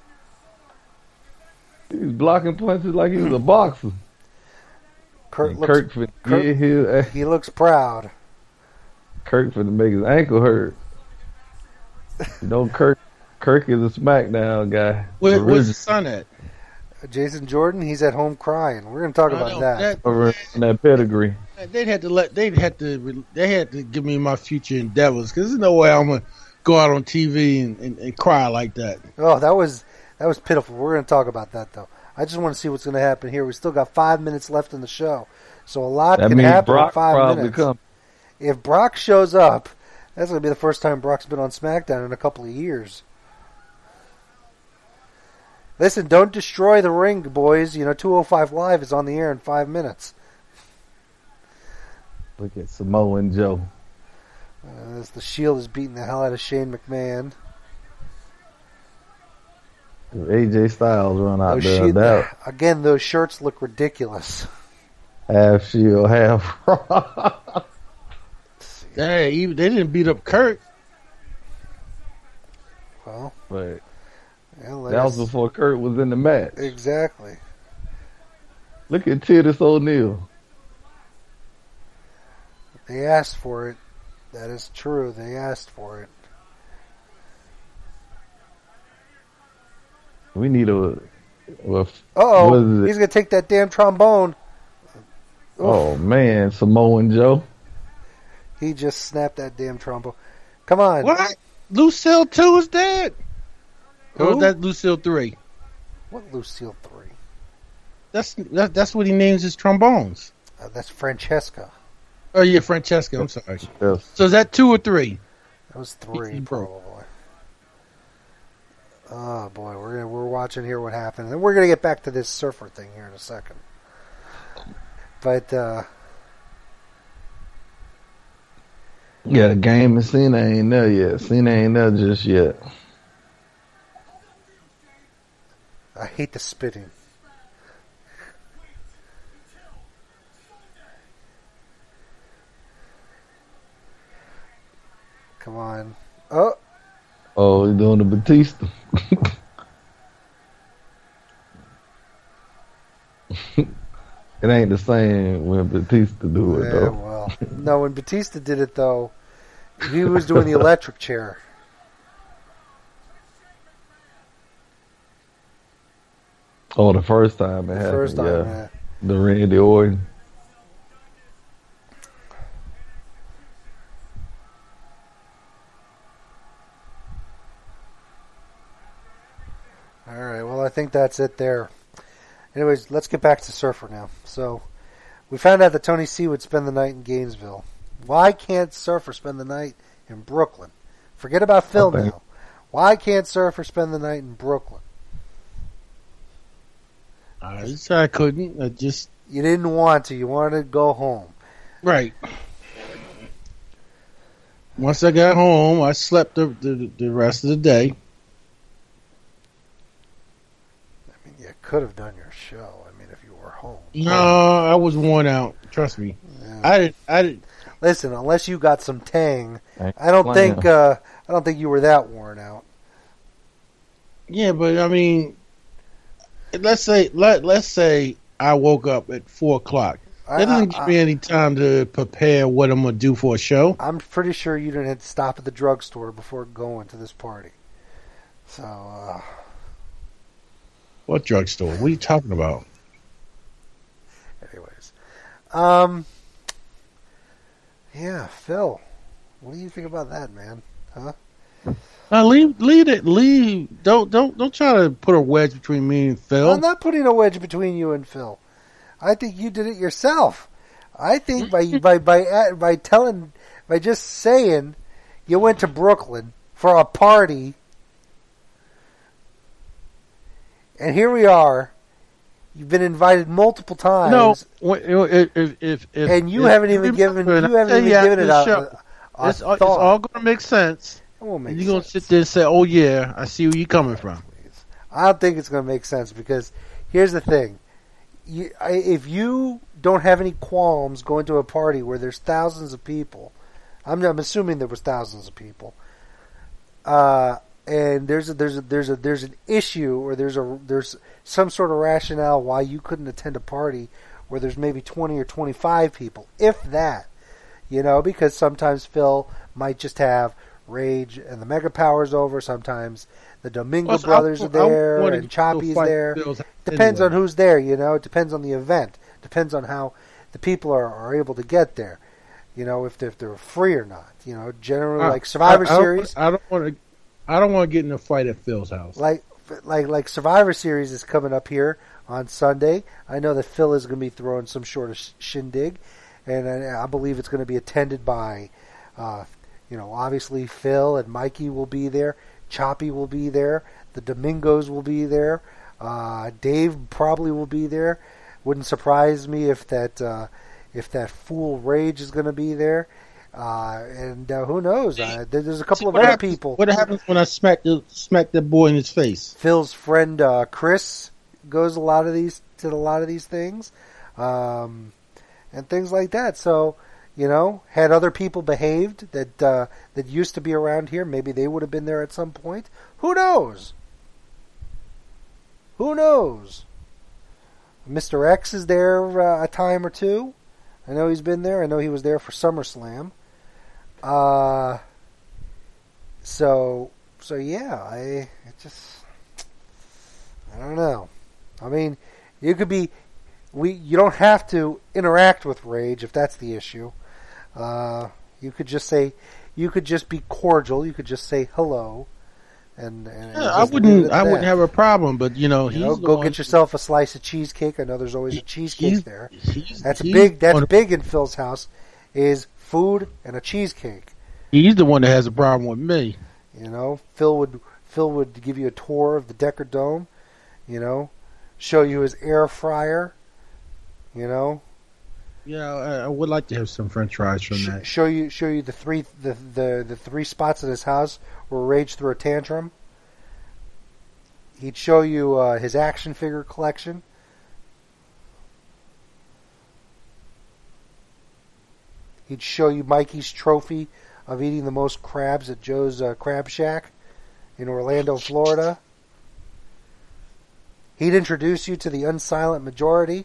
He was blocking punches like he was a boxer. Kurt And looks, Kirk finna Kurt- get his, he looks proud. Kirk finna make his ankle hurt. You know, Kirk Kirk is a SmackDown guy. Where, where's Origi- the son at? Jason Jordan, he's at home crying. We're going to talk I about know, that. Over in that pedigree. They'd had to let. They'd had to. They had to give me my future endeavors because there's no way I'm gonna go out on T V and, and, and cry like that. Oh, that was that was pitiful. We're going to talk about that, though. I just want to see what's going to happen here. We still got five minutes left in the show. So a lot That can means happen Brock in five probably minutes. come. If Brock shows up, that's going to be the first time Brock's been on SmackDown in a couple of years. Listen, don't destroy the ring, boys. You know, two oh five Live is on the air in five minutes. Look at Samoan Joe. Uh, as the Shield is beating the hell out of Shane McMahon. A J Styles run out Those there. shi- That again, those shirts look ridiculous. half Shield, half Raw. Hey, even they didn't beat up Kurt. Well, But yeah, let that was us- before Kurt was in the match. exactly. Look at Titus O'Neil. They asked for it. That is true. They asked for it. We need a. a Uh oh, what is it? he's gonna take that damn trombone. Oh man, Samoan Joe. He just snapped that damn trombone. Come on. What? Lucille two is dead. Or Who? was that Lucille three? What Lucille three? That's that, that's what he names his trombones. Uh, that's Francesca. Oh yeah, Francesca. I'm sorry. Yes. So is that two or three? That was three, He broke. probably. Oh boy, we're gonna, we're watching here what happened, and we're gonna get back to this surfer thing here in a second. But uh, Yeah, the game and Cena ain't there yet. Cena ain't there just yet. I hate the spitting. Come on. Oh, Oh, he's doing the Batista. It ain't the same when Batista do it yeah, though. well. No, when Batista did it, though, he was doing the electric chair. Oh, the first time it The happened, first time, yeah. yeah. The Randy Orton. All right, well, I think that's it there. Anyways, let's get back to Surfer now. So, we found out that Tony C would spend the night in Gainesville. Why can't Surfer spend the night in Brooklyn? Forget about Phil Okay. now. Why can't Surfer spend the night in Brooklyn? I just I couldn't. I just You didn't want to. You wanted to go home. right. Once I got home, I slept the the, the rest of the day. I mean, you could have done your show. I mean, if you were home. No, I was worn out. Trust me. Yeah. I didn't. I didn't. Listen, unless you got some tang, Ain't I don't playing. think uh, I don't think you were that worn out. Yeah, but I mean, let's say let let's say I woke up at four o'clock. I, That doesn't I- give me any time to prepare what I'm gonna do for a show. I'm pretty sure you didn't have to stop at the drugstore before going to this party. So, uh, What drugstore? What are you talking about? anyways, um, yeah, Phil, what do you think about that, man? Huh? Now leave, leave it, leave. Don't, don't, don't try to put a wedge between me and Phil. I'm not putting a wedge between you and Phil. I think you did it yourself. I think by by by by telling by just saying you went to Brooklyn for a party, and here we are. You've been invited multiple times. No, wh- if if if, if and you if- haven't even given you haven't even Yeah, given it the a, show. a, a It's, all- it's thought. all gonna make sense. It won't make And you're gonna sense. sit there and say, "Oh yeah, I see where you're coming from." I don't think it's going to make sense because here's the thing: you, I, if you don't have any qualms going to a party where there's thousands of people, I'm, I'm assuming there was thousands of people, uh, and there's a, there's a, there's a there's an issue or there's a there's some sort of rationale why you couldn't attend a party where there's maybe twenty or twenty-five people, if that, you know, because sometimes Phil might just have Rage and the Mega Powers over, sometimes the Domingo Plus, I- brothers are I there wanna and go Choppy's fight there. Phil's Depends anyway. on who's there, you know. It depends on the event. Depends on how the people are, are able to get there. You know, if they're, if they're free or not. You know, generally I- like Survivor I, I don't- Series, I don't want to. I don't want to get in a fight at Phil's house. like like like Survivor Series is coming up here on Sunday. I know that Phil is going to be throwing some sort of sh- shindig, and I, I believe it's going to be attended by, uh, you know, obviously Phil and Mikey will be there. Choppy will be there. The Domingos will be there. Uh, Dave probably will be there. Wouldn't surprise me if that uh, if that fool Rage is going to be there. Uh, and uh, who knows? Uh, there's a couple of what other happens, people. What happens when I smack the smack that boy in his face? Phil's friend uh, Chris goes a lot of these to a lot of these things, um, and things like that. So, you know, had other people behaved that uh, that used to be around here, maybe they would have been there at some point. Who knows? Who knows? Mister X is there uh, a time or two. I know he's been there. I know he was there for SummerSlam. Uh, so, so yeah, I it just, I don't know. I mean, you could be, we, you don't have to interact with Rage if that's the issue. Uh, you could just say, you could just be cordial. You could just say hello. And, and yeah, I wouldn't, I wouldn't have a problem, but you know, you he's know, the go one, get yourself a slice of cheesecake. I know there's always a cheesecake he's, there. He's, that's he's big. That's one, big in Phil's house. Is food and a cheesecake. He's the one that has a problem with me. You know, Phil would Phil would give you a tour of the Decker Dome. You know, show you his air fryer. You know. Yeah, I, I would like to have some French fries from sh- that. Show you show you the three the, the the three spots in his house where Rage threw a tantrum. He'd show you uh, his action figure collection. He'd show you Mikey's trophy of eating the most crabs at Joe's uh, Crab Shack in Orlando, Florida. He'd introduce you to the Unsilent Majority.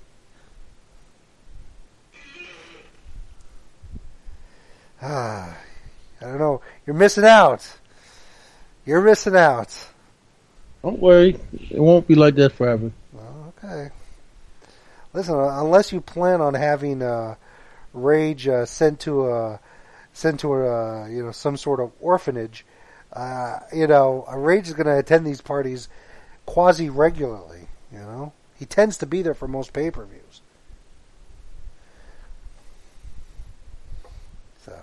Ah, I don't know. You're missing out. You're missing out. Don't worry, it won't be like that forever. Oh, okay. Listen, unless you plan on having uh, Rage uh, sent to a sent to a you know some sort of orphanage, uh, you know, Rage is going to attend these parties quasi regularly. You know, he tends to be there for most pay-per-views. So,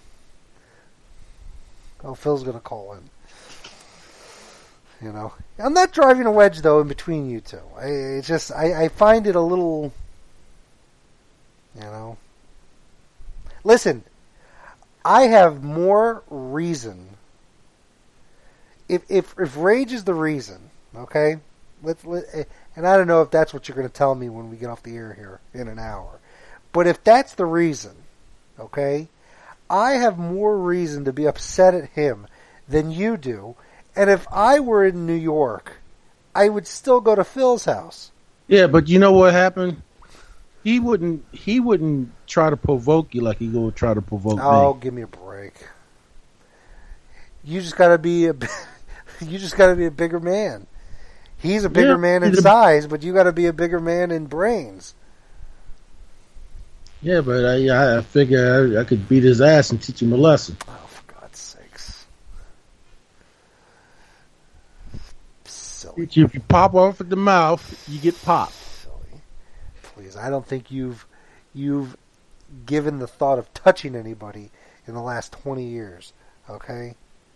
oh, Phil's going to call in. You know, I'm not driving a wedge though in between you two. I it's just I, I find it a little, you know. Listen, I have more reason. If if if Rage is the reason, okay, let's let, and I don't know if that's what you're going to tell me when we get off the air here in an hour, but if that's the reason, okay, I have more reason to be upset at him than you do. And if I were in New York, I would still go to Phil's house. Yeah, but you know what happened? He wouldn't. He wouldn't try to provoke you like he would try to provoke oh, me. give me a break. You just gotta be a. You just gotta be a bigger man. He's a bigger Yeah, man in he's a- size, but you gotta be a bigger man in brains. Yeah, but I, I figure I, I could beat his ass and teach him a lesson. Oh, for God's sakes! Silly. If you pop off at the mouth, you get popped. Silly. Please, I don't think you've you've given the thought of touching anybody in the last twenty years. Okay.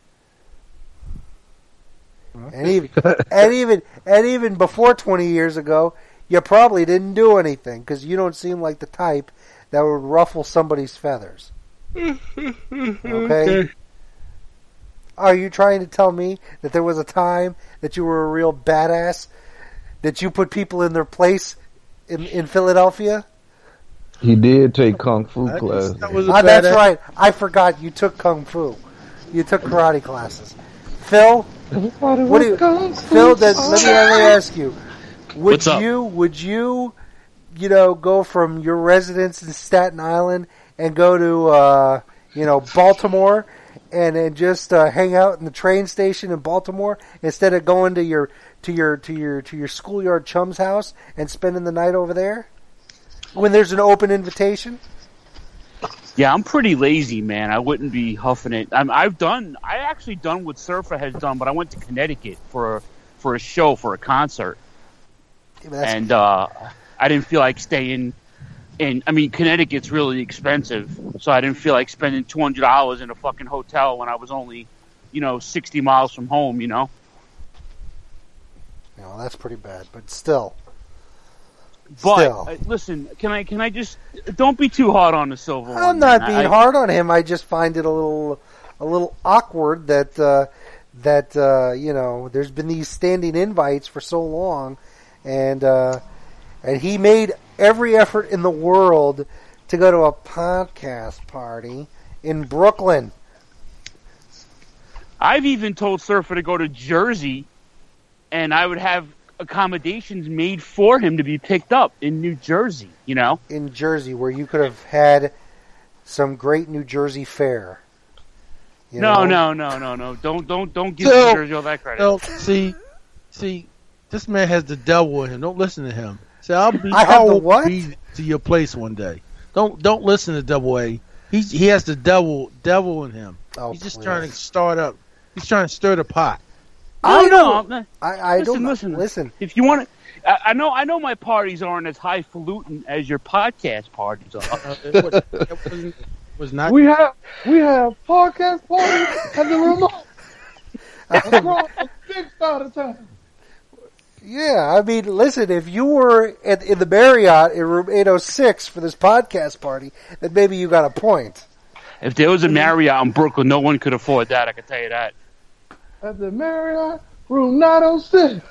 And even and even and even before twenty years ago, you probably didn't do anything because you don't seem like the type that would ruffle somebody's feathers. Okay? Okay. Are you trying to tell me that there was a time that you were a real badass, that you put people in their place in, in Philadelphia? He did take kung fu I class. just- that was a Ah, that's badass- right. I forgot you took kung fu. You took karate classes. Phil, what do you, Phil? Then let me, let me ask you: Would What's up? you, would you, you know, go from your residence in Staten Island and go to, uh, you know, Baltimore, and and just uh, hang out in the train station in Baltimore instead of going to your to your to your to your schoolyard chum's house and spending the night over there when there's an open invitation? Yeah, I'm pretty lazy, man. I wouldn't be huffing it. I'm, I've done. I actually done what Surfer has done, but I went to Connecticut for a, for a show for a concert, Yeah, but that's- and uh, I didn't feel like staying. in I mean, Connecticut's really expensive, so I didn't feel like spending two hundred dollars in a fucking hotel when I was only, you know, sixty miles from home. You know. You know, that's pretty bad. But still. But Still. uh, listen, can I can I just don't be too hard on the silver one. I'm not man. being I, hard on him. I just find it a little, a little awkward that uh, that uh, you know there's been these standing invites for so long, and uh, and he made every effort in the world to go to a podcast party in Brooklyn. I've even told Surfer to go to Jersey, and I would have accommodations made for him to be picked up in New Jersey, you know? In Jersey, where you could have had some great New Jersey fare. You no, know? no, no, no, no. Don't don't don't give No. New Jersey all that credit. No, see, see, this man has the devil in him. Don't listen to him. Say, I'll be, I have the will what? be to your place one day. Don't don't listen to Double A. He's he has the devil devil in him. Oh, He's just please. trying to start up. He's trying to stir the pot. I No, don't. no, I, I listen, don't listen. listen. If you want to, I, I know I know my parties aren't as highfalutin as your podcast parties are. Uh, it, was, it wasn't, was not. We have we have podcast parties at the remote across the big side of town. Yeah, I mean, listen, if you were at, in the Marriott in room eight oh six for this podcast party, then maybe you got a point. If there was a Marriott in Brooklyn, no one could afford that. I can tell you that. At the Marriott, room nine oh six.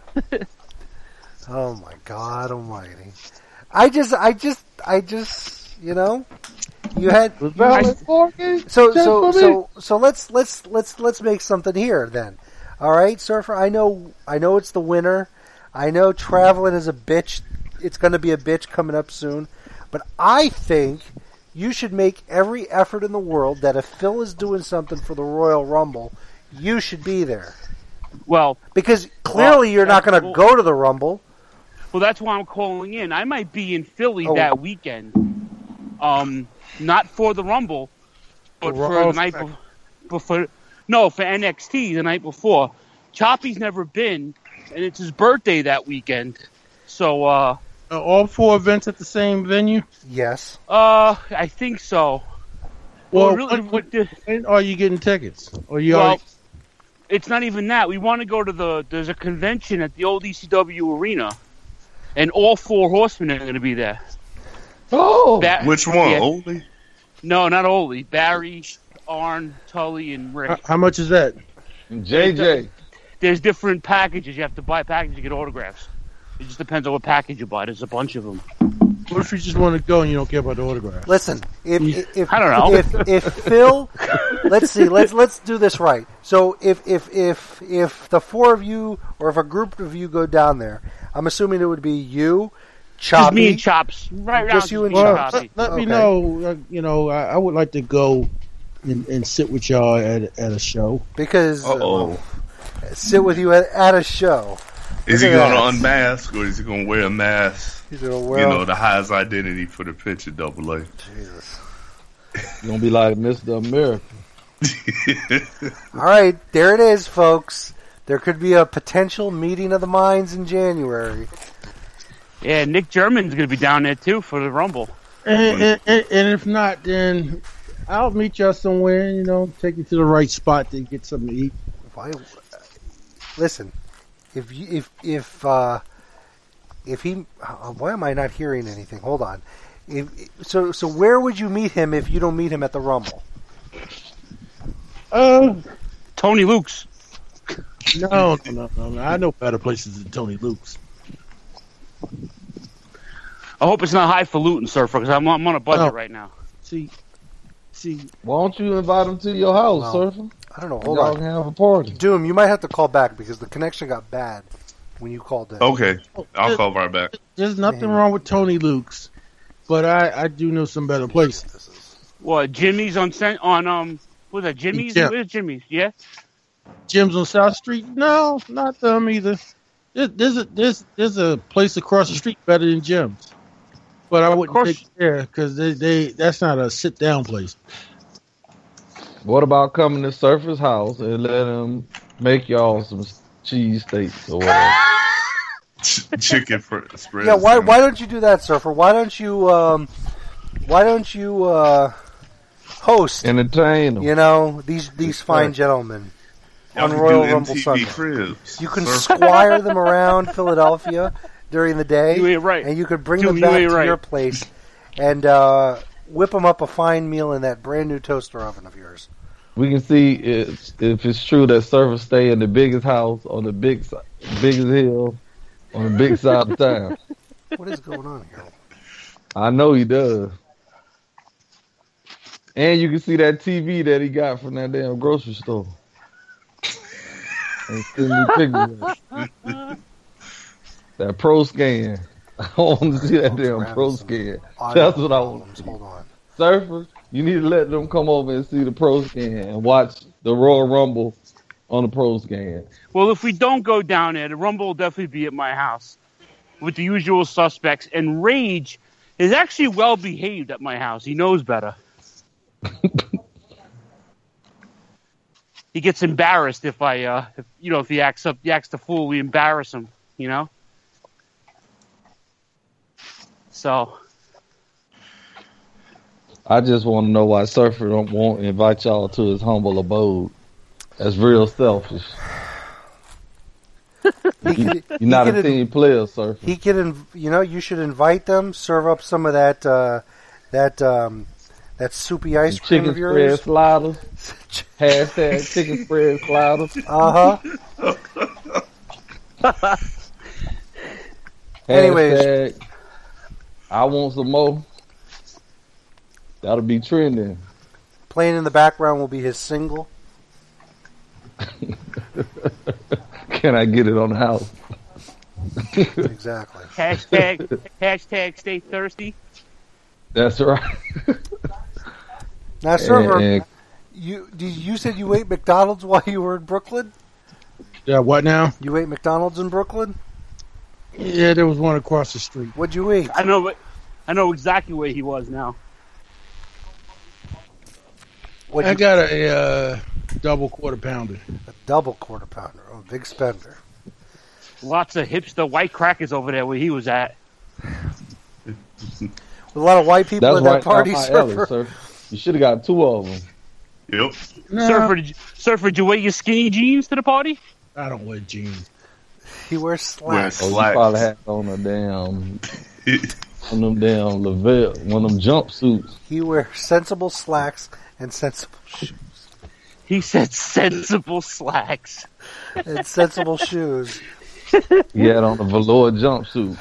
Oh my God Almighty! I just, I just, I just, you know, you had Valid parking. so just so for me. so so let's let's let's let's make something here then. All right, Surfer. I know, I know it's the winter. I know traveling is a bitch. It's going to be a bitch coming up soon. But I think you should make every effort in the world that if Phil is doing something for the Royal Rumble, you should be there. Well, Because clearly Well, you're not going to well- go to the Rumble. well, that's why I'm calling in. I might be in Philly Oh. that weekend. Um, not for the Rumble, but For for Raw the night before. Before, no, for N X T the night before. Choppy's never been, and it's his birthday that weekend. So, uh, Uh, all four events at the same venue. Yes. uh, I think so. Well, Well, really, what- what the- When are you getting tickets? Or you well, already, it's not even that. We want to go to the. There's a convention at the old E C W arena, and all four horsemen are going to be there. Oh, Ba- Which one? yeah. Oldie? No, not Ole. Barry, Arn, Tully, and how, Rick. how much is that? J J. There's different packages. You have to buy packages to get autographs. It just depends on what package you buy. There's a bunch of them. What if you just want to go and you don't care about the autograph? Listen, if if I don't know. if, if Phil, let's see, let's let's do this right. So if if if if the four of you or if a group of you go down there, I'm assuming it would be you, Just Choppy. me and Chops. Right Just around you and me Well, Chops. Choppy. let, let me Okay. know. Uh, you know, I, I would like to go and, and sit with y'all at at a show. because uh, Uh-oh. sit with you at, at a show. Is he Look at going to that. unmask or is he going to wear a mask? He's gonna wear. You know, to hide his identity for the picture, double A. Jesus. You're gonna be like Mister America. All right, there it is, folks. There could be a potential meeting of the minds in January. Yeah, Nick German's going to be down there too for the Rumble. And, and, and, and if not, then I'll meet y'all somewhere. You know, take you to the right spot to get something to eat. Why? Listen, if you, if if uh, if he, uh, why am I not hearing anything? Hold on. If, so so where would you meet him if you don't meet him at the Rumble? Uh, Tony Luke's. no, no, no, no, no. I know better places than Tony Luke's. I hope it's not highfalutin, Surfer, because I'm, I'm on a budget No. right now. See, see, Why don't you invite him to your house, No. Surfer? I don't know. Hold Y'all on. can have a party. Doom, you might have to call back because the connection got bad when you called in. Okay, I'll there- call right back. there's nothing Man. wrong with Tony Luke's, but I, I do know some better places. This is- What, Jimmy's on, Cent- on um, what was that, Jimmy's? Yeah. Where's Jimmy's? Yeah? Jim's on South Street? No, not them either. There, there's a there's there's a place across the street better than Jim's, but I wouldn't course. take it there because they, they that's not a sit down place. What about coming to Surfer's house and let him make y'all some cheese steaks or whatever? Ch- chicken fr- spread. Yeah, why why don't you do that, Surfer? Why don't you um, why don't you uh, host? Entertain them. You know these these fine right. gentlemen. on Y'all Royal can do Rumble M T V Sunday. Cribs. You can Surfer. squire them around Philadelphia during the day, You ain't right. and you could bring Dude, them you back ain't to right. your place and uh, whip them up a fine meal in that brand new toaster oven of yours. We can see if, if it's true that Surfer stay in the biggest house on the big si- biggest hill on the big side of town. What is going on here? I know he does. And you can see that T V that he got from that damn grocery store. And send me pictures of it. That Pro Scan. I want to see that damn Pro Scan. That's what I want. Hold on. Surfers, you need to let them come over and see the Pro Scan and watch the Royal Rumble on the Pro Scan. Well, if we don't go down there, the Rumble will definitely be at my house with the usual suspects. And Rage is actually well behaved at my house. He knows better. He gets embarrassed if I, uh, if, you know, if he acts up, he acts the fool. We embarrass him, you know. So I just want to know why Surfer don't won't invite y'all to his humble abode. That's real selfish. He You, could, you're he not could a in- team player, Surfer. He could, inv- you know, you should invite them. Serve up some of that, uh, that, um, that soupy ice cream Chicken of spread yours. sliders. Hashtag chicken spread sliders. Uh huh. Anyways. Hashtag I want some more. That'll be trending. Playing in the background will be his single. Can I get it on the house? Exactly. hashtag hashtag stay thirsty. That's right. Now, Server, And- and you did you said you ate McDonald's while you were in Brooklyn? Yeah, what now? You ate McDonald's in Brooklyn? Yeah, there was one across the street. What'd you eat? I know, what- I know exactly where he was now. What'd I you, got a uh, double quarter pounder. a double quarter pounder. Oh, big spender. Lots of hipster white crackers over there where he was at. With a lot of white people that's at that right party, down my alley, Surfer. sir. You should have got two of them. Yep. No, Surfer, did you, Surfer, did you wear your skinny jeans to the party? I don't wear jeans. He wears Wearing slacks. Oh, you slacks. probably had on a damn, one of them damn Lavelle, one of them jumpsuits. He wears sensible slacks and sensible shoes. He said sensible slacks. And sensible shoes. He had on a velour jumpsuit.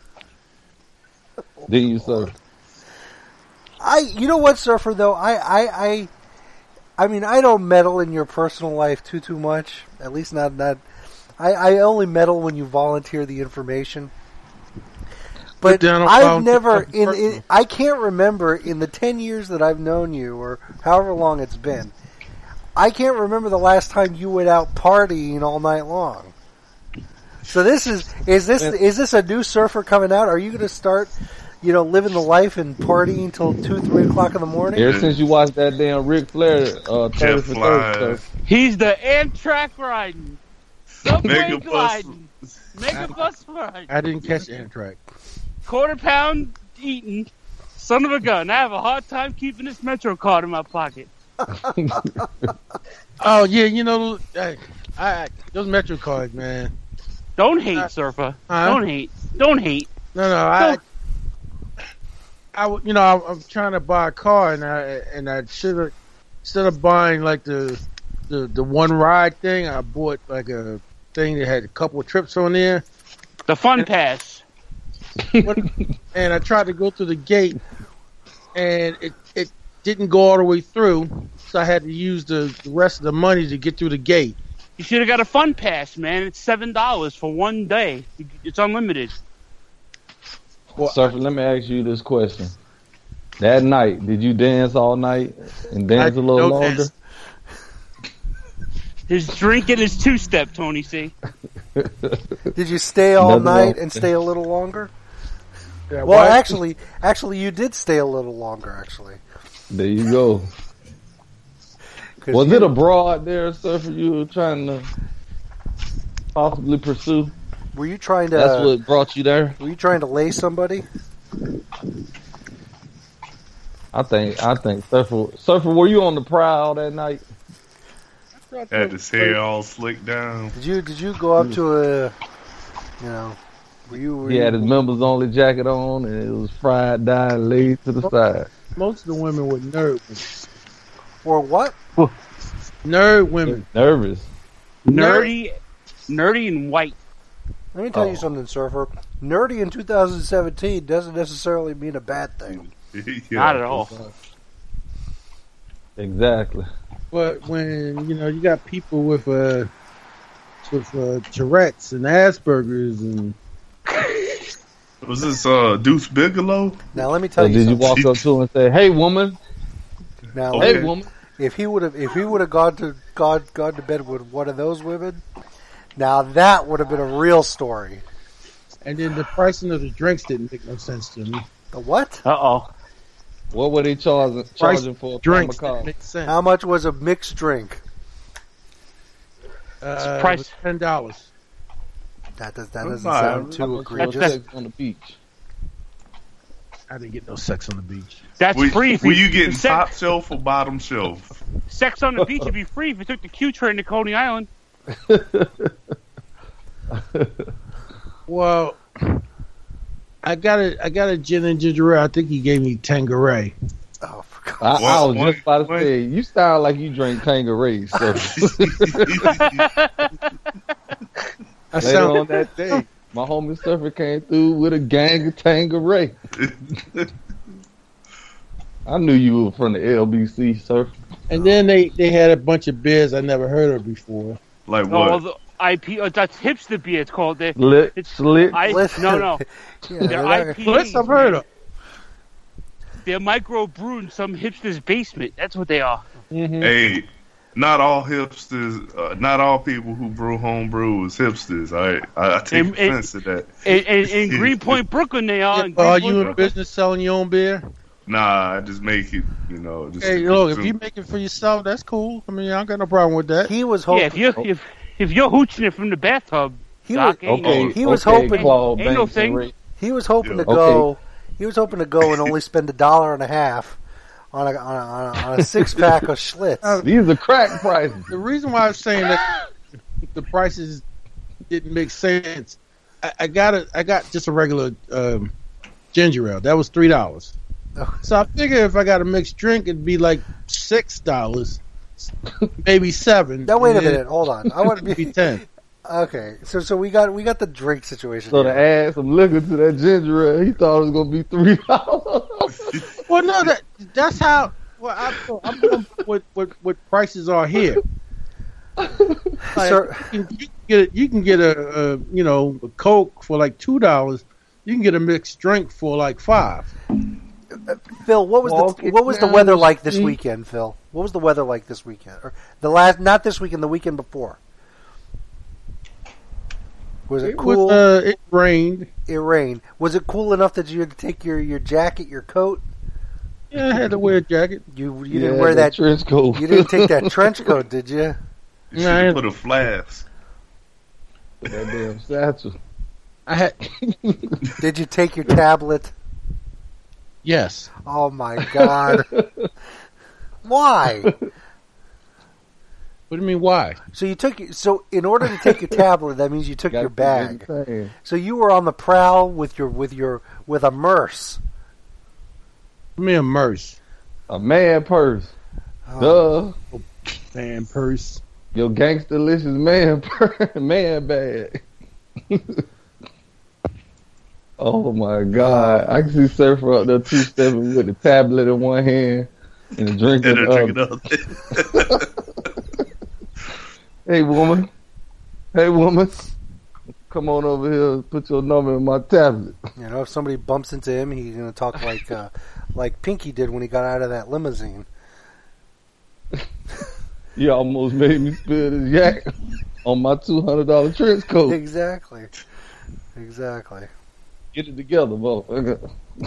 Didn't you, sir? I, you know what, Surfer? Though I, I, I, I mean, I don't meddle in your personal life too, too much. At least not not. I, I only meddle when you volunteer the information. But But then I'll I've volunteer never, something in, personal. in, I can't remember in the ten years that I've known you, or however long it's been. I can't remember the last time you went out partying all night long. So this is is this is this a new Surfer coming out? Are you going to start, you know, living the life and partying till two, three o'clock in the morning? Ever since you watched that damn Ric Flair uh, thirty Jet for fly. thirty, sir. He's the Amtrak riding, subway Mega bus. gliding, mega bus riding, I didn't catch Amtrak. quarter pound eating, son of a gun. I have a hard time keeping this Metro card in my pocket. Oh yeah, you know, I, I those Metro cards, man. Don't hate, Uh, Surfer. huh? Don't hate. Don't hate. No, no, I, I, w- you know, I, I'm trying to buy a car, and I and I should have instead of buying like the the the one ride thing, I bought like a thing that had a couple of trips on there, The fun pass. and I tried to go through the gate, and it it didn't go all the way through, so I had to use the, the rest of the money to get through the gate. You should have got a fun pass, man. It's seven dollars for one day. It's unlimited. Well, Surfer, let me ask you this question. That night, did you dance all night and dance I a little don't longer? dance. His drink and his two-step, Tony C. Did you stay all Nothing night wrong. and stay a little longer? Yeah, Well, why- actually, actually, you did stay a little longer. Actually, There you go. 'Cause Was you- it a broad there, Surfer, you were trying to possibly pursue? Were you trying to? That's what brought you there? Were you trying to lay somebody? I think, I think Surfer, Surfer, were you on the prowl that night? Had his hair all slicked down. Did you did you go up to a, you know, were you? Were He you, had his members only jacket on, and it was fried, dyed, laid to the side. Most of the women were nerd women. or what? Nerd women. Nervous. Nerdy, nerdy and white. Let me tell Oh. you something, Surfer. Nerdy in two thousand seventeen doesn't necessarily mean a bad thing. Yeah. Not at all. Exactly. But when you know you got people with uh with uh, Tourette's and Asperger's and Was this uh, Deuce Bigelow? Now let me tell So you did you something. walk up to him and say, "Hey, woman, Now, Okay. hey, woman"? if he would have if he would have gone to gone gone to bed with one of those women, now that would have been a real story. and then the pricing of the drinks didn't make no sense to me. The what? Uh oh. What were they charging charging for a Drinks cup of didn't coffee? make sense. How much was a mixed drink? Uh, price- it was ten dollars. That does that doesn't Fine. sound How too much was egregious. sex on the beach? I didn't get no sex on the beach. That's Were, free. If were you getting sex, top shelf or bottom shelf? sex on the beach would be free if you took the Q train to Coney Island. Well, I got a I got a gin and ginger ale. I think he gave me Tanqueray. Oh, for God. I, I What- was what- just about to what? say, you sound like you drink Tanqueray. So I later sound on that day, my homie Surfer came through with a gang of Tanqueray. I knew you were from the L B C, Surfer. and then they, they had a bunch of beers I never heard of before. Like Oh, what? the I P. Uh, that's hipster beer. It's called. They, Lit, It's- slit. I Listen. no no. Yeah, They're they're I not- P As. Well, that's I've heard of. They're micro brewed in some hipster's basement. That's what they are. Hey, not all hipsters, uh, not all people who brew home brew is hipsters. I I, I take And- and- offense to that. In, in, in Greenpoint, Brooklyn, they are. in Are Greenpoint, you in Brooklyn. business selling your own beer? Nah, I just make it. You know, just Hey, to look, if consume. you make it for yourself, that's cool. I mean, I don't got no problem with that. He was Yeah, hoping. if you're if if you're hooching it from the bathtub, He was, Doc, ain't- Okay, He was okay, hoping- Claude Ain't no Banks thing. and Ray. he was hoping Yeah. to go. He was hoping to go and only spend a dollar and a half on a on a, on a, on a six pack of Schlitz. These are crack prices. The reason why I was saying that the prices didn't make sense, I, I got a, I got just a regular um, ginger ale. That was three dollars. Oh. So I figure if I got a mixed drink, it'd be like six dollars, maybe seven. Now wait a and then minute, hold on. I want to it'd be be ten. okay. So so we got we got the drink situation. So to here. add some liquor to that ginger ale, he thought it was gonna be three dollars. Well, no, that that's how. Well, I, I'm going what what what prices are here. Like, Sir- you, can, you can get you can get a, a you know a Coke for like two dollars. You can get a mixed drink for like five. Phil, what was Walk the it what was the down weather the like this street. weekend, Phil? What was the weather like this weekend? Or the last, not this weekend, the weekend before. Was it, It cool? was, uh, it rained. it rained. Was it cool enough that you had to take your, your jacket, your coat? Yeah, I had to wear a jacket. You you Yeah, didn't wear that. trench coat. You didn't take that trench coat, did you? You Yeah, should I- have put a flask. that damn satchel. I had Did you take your tablet? yes. Oh my God! Why? What do you mean? Why? So you took so in order to take your tablet, that means you took Got your to bag. get the thing. So you were on the prowl with your with your with a merce. What do you mean a merce? A man purse. Oh. Duh. Man, purse. Your gangsterlicious man purse. Man bag. Oh my God. I can see Surfer up there two stepping with the tablet in one hand and a drink in And the I other. drink it up. Hey woman. Hey woman. Come on over here, put your number in my tablet. You know, if somebody bumps into him, he's going to talk like uh, like Pinky did when he got out of that limousine. You almost made me spill this yak on my two hundred dollar trench coat. Exactly. Exactly. Get it together, motherfucker.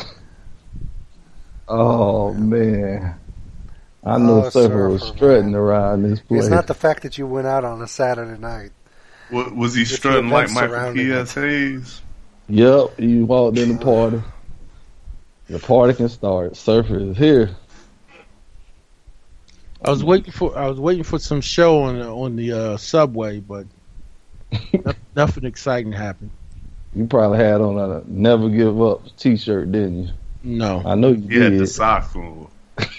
Oh man. I know Oh, Surfer was Surfer, strutting man. around this place. It's not the fact that you went out on a Saturday night. Wa- Was he It's the strutting like events Michael surrounding P it. S. Hayes? Yep, you walked in the party. The party can start. Surfer is here. I was waiting for I was waiting for some show on the, on the uh, subway, but no- nothing exciting happened. You probably had on a "Never Give Up" T-shirt, didn't you? No. I know you You had did. the socks on.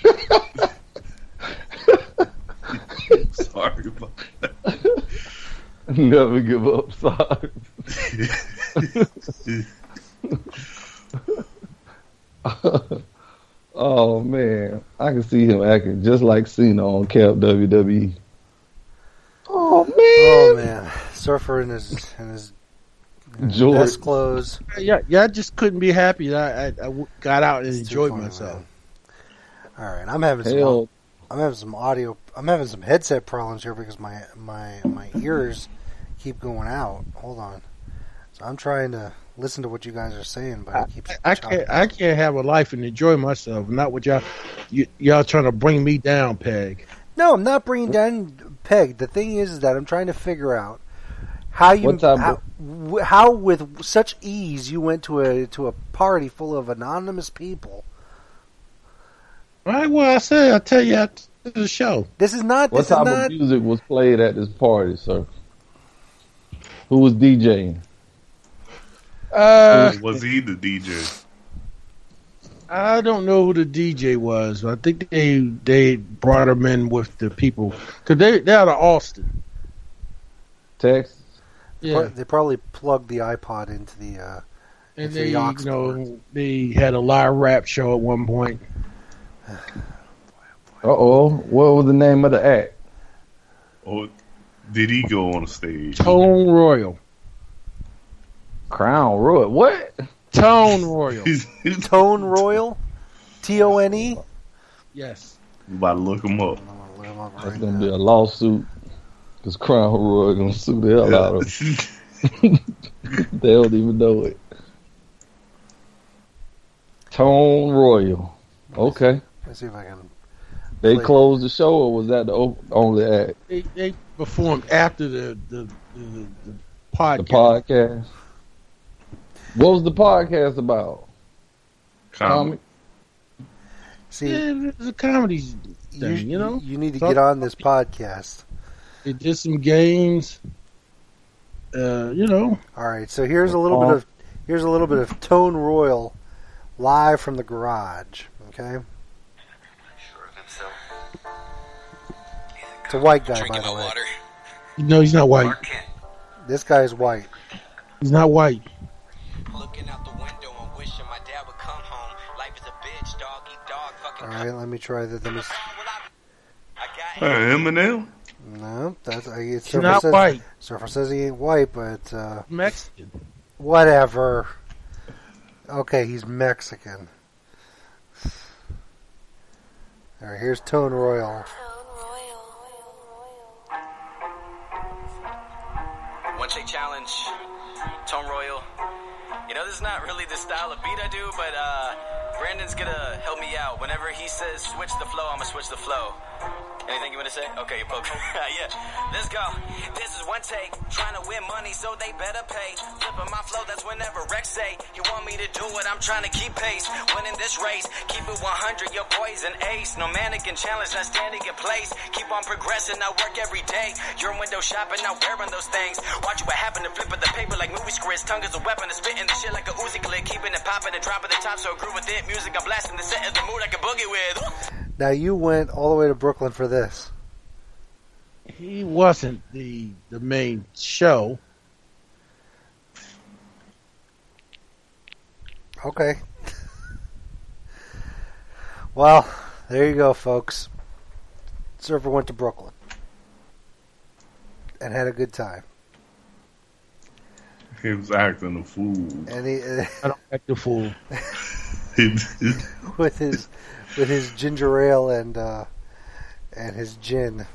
Sorry about that. Never give up, sorry. Oh man, I can see him acting just like Cena on Camp W W E. Oh man, Oh man, Surfer in his in his you know, George. best clothes. Yeah, yeah, I just couldn't be happy that I, I, I w- got out and It's too enjoyed funny, myself. man. All right, I'm having some. hell, I'm having some audio. I'm having some headset problems here because my my my ears keep going out. Hold on. So I'm trying to listen to what you guys are saying, but it keeps. I chopping. can't. I can't have a life and enjoy myself. Not with y'all. Y- y'all trying to bring me down, Peg. No, I'm not bringing down Peg. The thing is, is that I'm trying to figure out how you What type how, w- how with such ease you went to a to a party full of anonymous people. All right. Well, I said I'll tell you after the show. This is not. what This is type not. of music was played at this party, sir? Who was DJing? Uh, Was he the D J? I don't know who the D J was. I think they they brought him in with the people because they they're out of Austin. Texas? Yeah, They probably plugged the iPod into the. Uh, and it's they the you aux know they had a live rap show at one point. Uh oh, what was the name of the act? Or did he go on stage? Tone Royal. Crown Royal. What? Tone Royal. Tone Royal, T O N E. Yes. You about to look him up. I'm gonna look him up That's right gonna now. be a lawsuit because Crown Royal gonna sue the hell out of them. They don't even know it. Tone Royal. Okay. Let's see if I can. They Play. closed the show, or was that the op- only act? They they performed after the the the, the podcast. The podcast. What was the podcast about? Comment. See, Yeah, it's a comedy thing, you, you know. you need to Talk- get on this podcast. They did some games. Uh, you know. All right, so here's a little bit of here's a little bit of Tone Royal live from the garage. Okay, it's a white guy, by Drinking the my way. water. No, he's not white. Clark Kent. This guy is white. He's not white. Looking out the window and wishing my dad would come home. Life is a bitch, dog eat dog, fucking All right, let me try that. Let me. s- I got Hey, Eminem. No, that's I, He's Surfer not says, white. Surfer says he ain't white, but uh, Mexican. whatever. Okay, he's Mexican. All right, here's Tone Royal. One Shake Challenge, Tone Royal. You know, this is not really the style of beat I do, but uh, Brandon's gonna help me out. Whenever he says switch the flow, I'm gonna switch the flow. Anything you want to say? Okay, you poke. Yeah, let's go. This is one take. Trying to win money, so they better pay. Flipping my flow, that's whenever Rex say he want me to do it. I'm trying to keep pace. Winning this race, keep it one hundred. Your boy's an ace. No mannequin challenge, not standing in place. Keep on progressing, I work every day. You're window shopping, not wearing those things. Watch what happen to flipping the paper like movie scripts. Tongue is a weapon, to spitting the shit like a Uzi clip. Keeping it popping and dropping the top, so groove with it. Music I'm blasting, the set of the mood I can boogie with. Now you went all the way to Brooklyn for this. He wasn't the the main show. Okay. Well, there you go, folks. Surfer went to Brooklyn and had a good time. He was acting a fool. And he, I don't act the fool. with his with his ginger ale and uh, and his gin.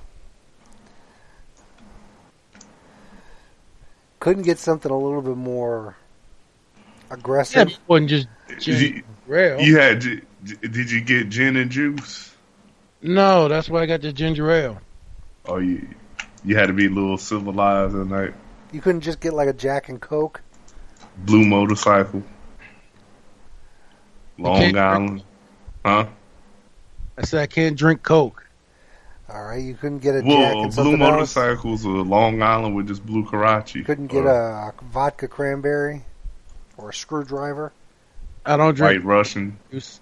Couldn't get something a little bit more Yeah, aggressive. it wasn't just you, gin rail. you had? gi- Did you get gin and juice? No, that's why I got the ginger ale. Or you you had to be a little civilized at night? You couldn't just get like a Jack and Coke. Blue motorcycle, Long can't- Island, huh? I said I can't drink Coke. All right, you couldn't get a Jack Well, and blue something else? motorcycles or Long Island with just blue Karachi. Couldn't get or a vodka cranberry or a screwdriver? I don't drink White Russian. juice.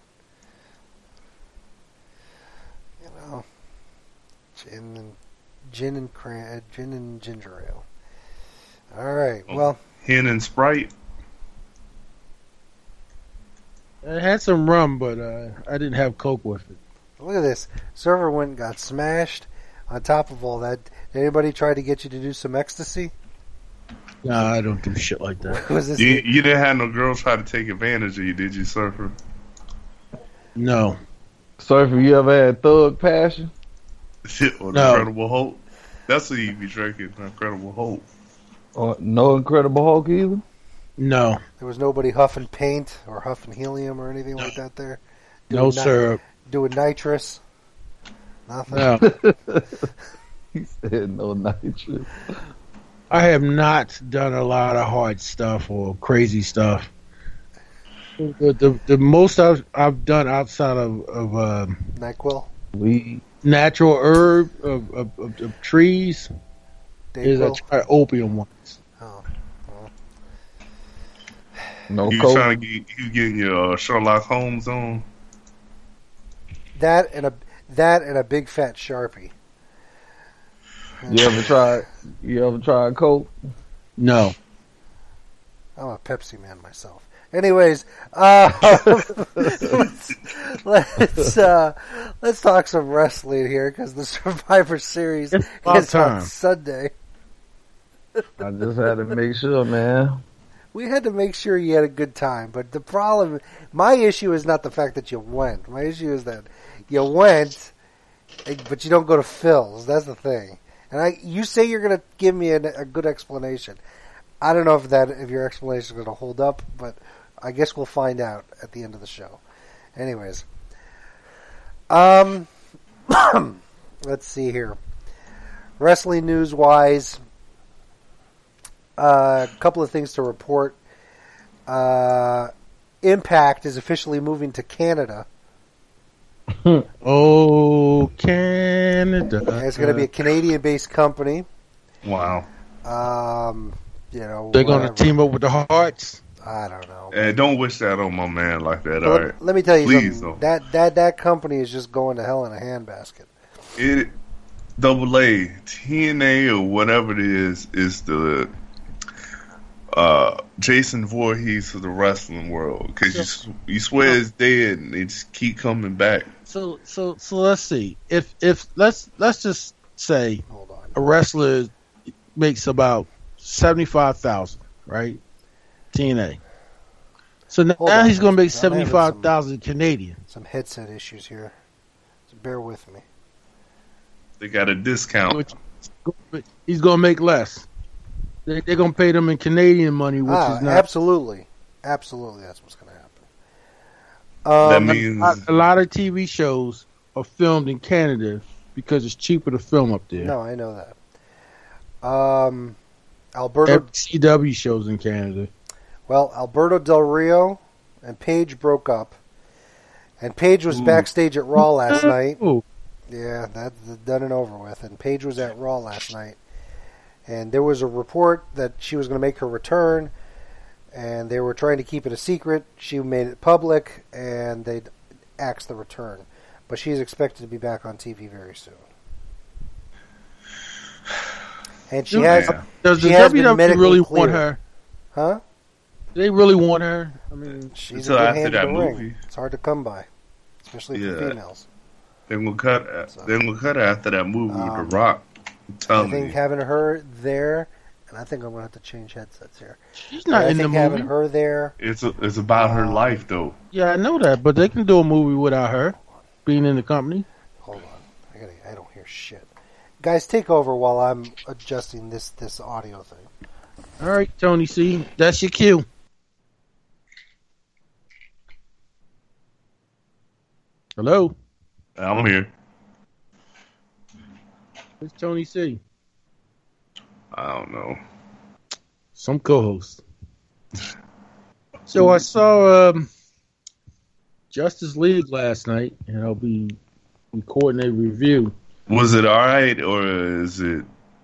You know, gin and gin and cran, gin and ginger ale. All right, well, Hen and Sprite. I had some rum, but uh, I didn't have Coke with it. look at this. Server went and got smashed. On top of all that, did anybody try to get you to do some ecstasy? Nah, I don't do shit like that. Was this? You, you didn't have no girls try to take advantage of you, did you, Surfer? No. Surfer, you ever had Thug Passion? Or No. Incredible Hulk? That's what you be drinking, Incredible Hulk. Or no Incredible Hulk either? No. There was nobody huffing paint or huffing helium or anything like that there? No Doing ni- syrup. Doing nitrous? Nothing? No. He said no nitrous. I have not done a lot of hard stuff or crazy stuff. The the, the most I've, I've done outside of, of um, NyQuil? Weed. natural herb of, of, of, of trees is I Dayquil? tried opium once. Oh. No You coke. trying to get you getting your uh, Sherlock Holmes on? That and a that and a big fat Sharpie. You ever tried? You ever tried coke? No. I'm a Pepsi man myself. Anyways, uh, let's let's, uh, let's talk some wrestling here because the Survivor Series It's about is on time. Sunday. I just had to make sure, man. We had to make sure you had a good time, but the problem, my issue is not the fact that you went. My issue is that you went, but you don't go to Phil's. That's the thing. And I, you say you're going to give me a, a good explanation. I don't know if that if your explanation is going to hold up, but I guess we'll find out at the end of the show. Anyways, um, let's see here. Wrestling news wise, a uh, couple of things to report. Uh, Impact is officially moving to Canada. Oh, Canada. And it's going to be a Canadian-based company. Wow. Um, you know, They're going to whatever. team up with the Hearts. I don't know. And don't wish that on my man like that, Well, all let, right? let me tell you Please, something. though. That that that company is just going to hell in a handbasket. It double A, T N A or whatever it is, is the uh, Jason Voorhees of the wrestling world. Because you, s- you swear it's dead and they just keep coming back. So, so, so let's see. If, if let's let's just say Hold on. a wrestler makes about seventy-five thousand, right? T N A. So now Hold on. he's going to make I'm having seventy-five thousand Canadian. Some headset issues here. So bear with me. They got a discount. Which he's going to make less. They, they're going to pay them in Canadian money, which Ah, is not. absolutely. Absolutely, that's what's going to happen. that Um, means A lot of T V shows are filmed in Canada because it's cheaper to film up there. no, I know that. Um, Alberto, Every C W shows in Canada. well, Alberto Del Rio and Paige broke up. And Paige was Ooh. backstage at Raw last night. Oh, Yeah, that's done and over with. And Paige was at Raw last night. And there was a report that she was going to make her return. And they were trying to keep it a secret. She made it public. And they axed the return. But she's expected to be back on T V very soon. And she Yeah. has... does the She has been W W E medically really want cleared. her? Huh? Do they really want her? I mean, She's Until a good after hand that in the ring. movie. It's hard to come by. Especially for Yeah. females. they're gonna cut. They're gonna cut after that movie with Um, The Rock. I'm I telling think you. having her there... And I think I'm going to have to change headsets here. she's But not I in the think having movie. her there... It's a, it's about her Um, life though. Yeah, I know that, but they can do a movie without her being in the company. Hold on. I gotta, I don't hear shit. Guys, take over while I'm adjusting this, this audio thing. All right, Tony C, that's your cue. Hello, I'm here. it's Tony C, I don't know. some co-host. So I saw um, Justice League last night, and I'll be recording a review. Was it all right, or is it?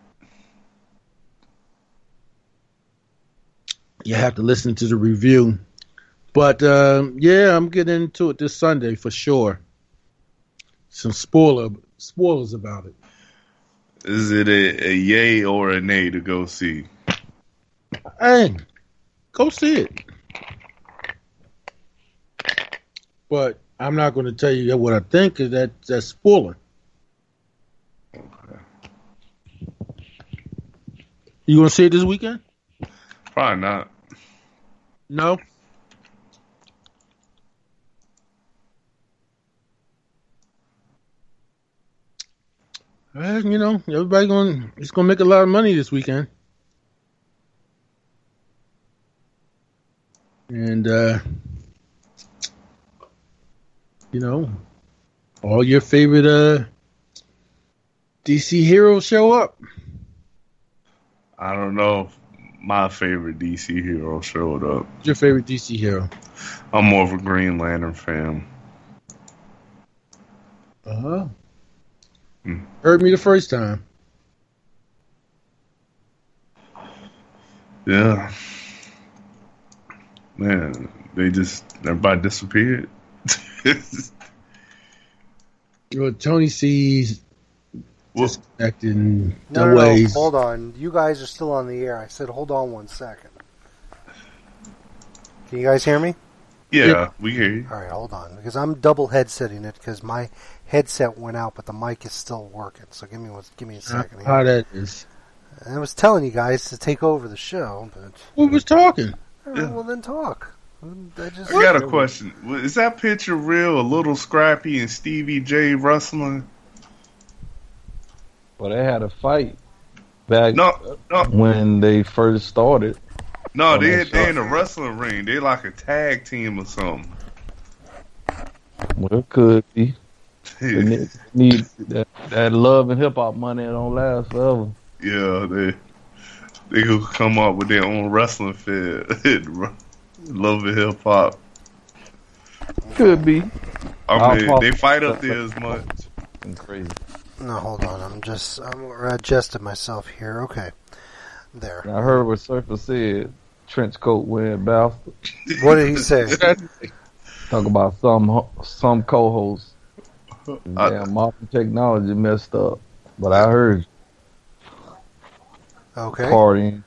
You have to listen to the review. But, um, yeah, I'm getting into it this Sunday for sure. Some spoiler spoilers about it. Is it a, a yay or a nay to go see? Hey, go see it. But I'm not going to tell you what I think, because that, that's spoiler. Okay. You going to see it this weekend? Probably not. No? Well, you know, everybody going it's going to make a lot of money this weekend. And, uh, you know, all your favorite uh, D C heroes show up. I don't know if my favorite D C hero showed up. What's your favorite D C hero? I'm more of a Green Lantern fan. Uh-huh. Hmm. Heard me the first time. Yeah. Man, they just, everybody disappeared. Well, Tony sees Well, disconnected in No, the no, no, ways. hold on. You guys are still on the air. I said, hold on one second. Can you guys hear me? yeah, Yeah. we hear you. All right, hold on, because I'm double headsetting it because my headset went out, but the mic is still working. So give me one, give me a second. How Here. that is. I was telling you guys to take over the show, but Who was talking? all right, well then talk. I just I got a question. Is that picture real? A little Scrappy and Stevie J wrestling? Well, they had a fight back No, no, when they first started. no. Oh, They that's they in a right. wrestling ring. They like a tag team or something. Well, it could be. They need, need that, that love and hip hop money. It don't last forever. Yeah, they they could come up with their own wrestling fed. Love and hip hop. Could be. I mean, I'll- they fight up there as much. Crazy. no, hold on. I'm just I'm adjusting myself here. Okay, there. I heard what Surfer said. Trench coat wearing bastard. What did he say? Talk about some ho- some co-hosts. I- Damn, modern technology messed up. But I heard Okay. partying.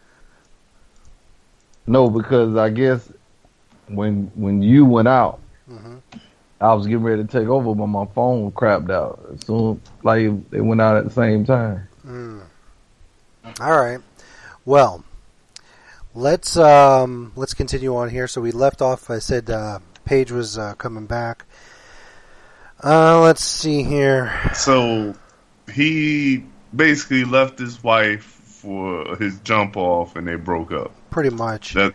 No, because I guess when when you went out, Mhm. I was getting ready to take over, but my phone crapped out. So like they went out at the same time. Mm. All right. Well, let's um, let's continue on here. So we left off. I said uh, Paige was uh, coming back. Uh, let's see here. So he basically left his wife for his jump off, and they broke up. Pretty much. That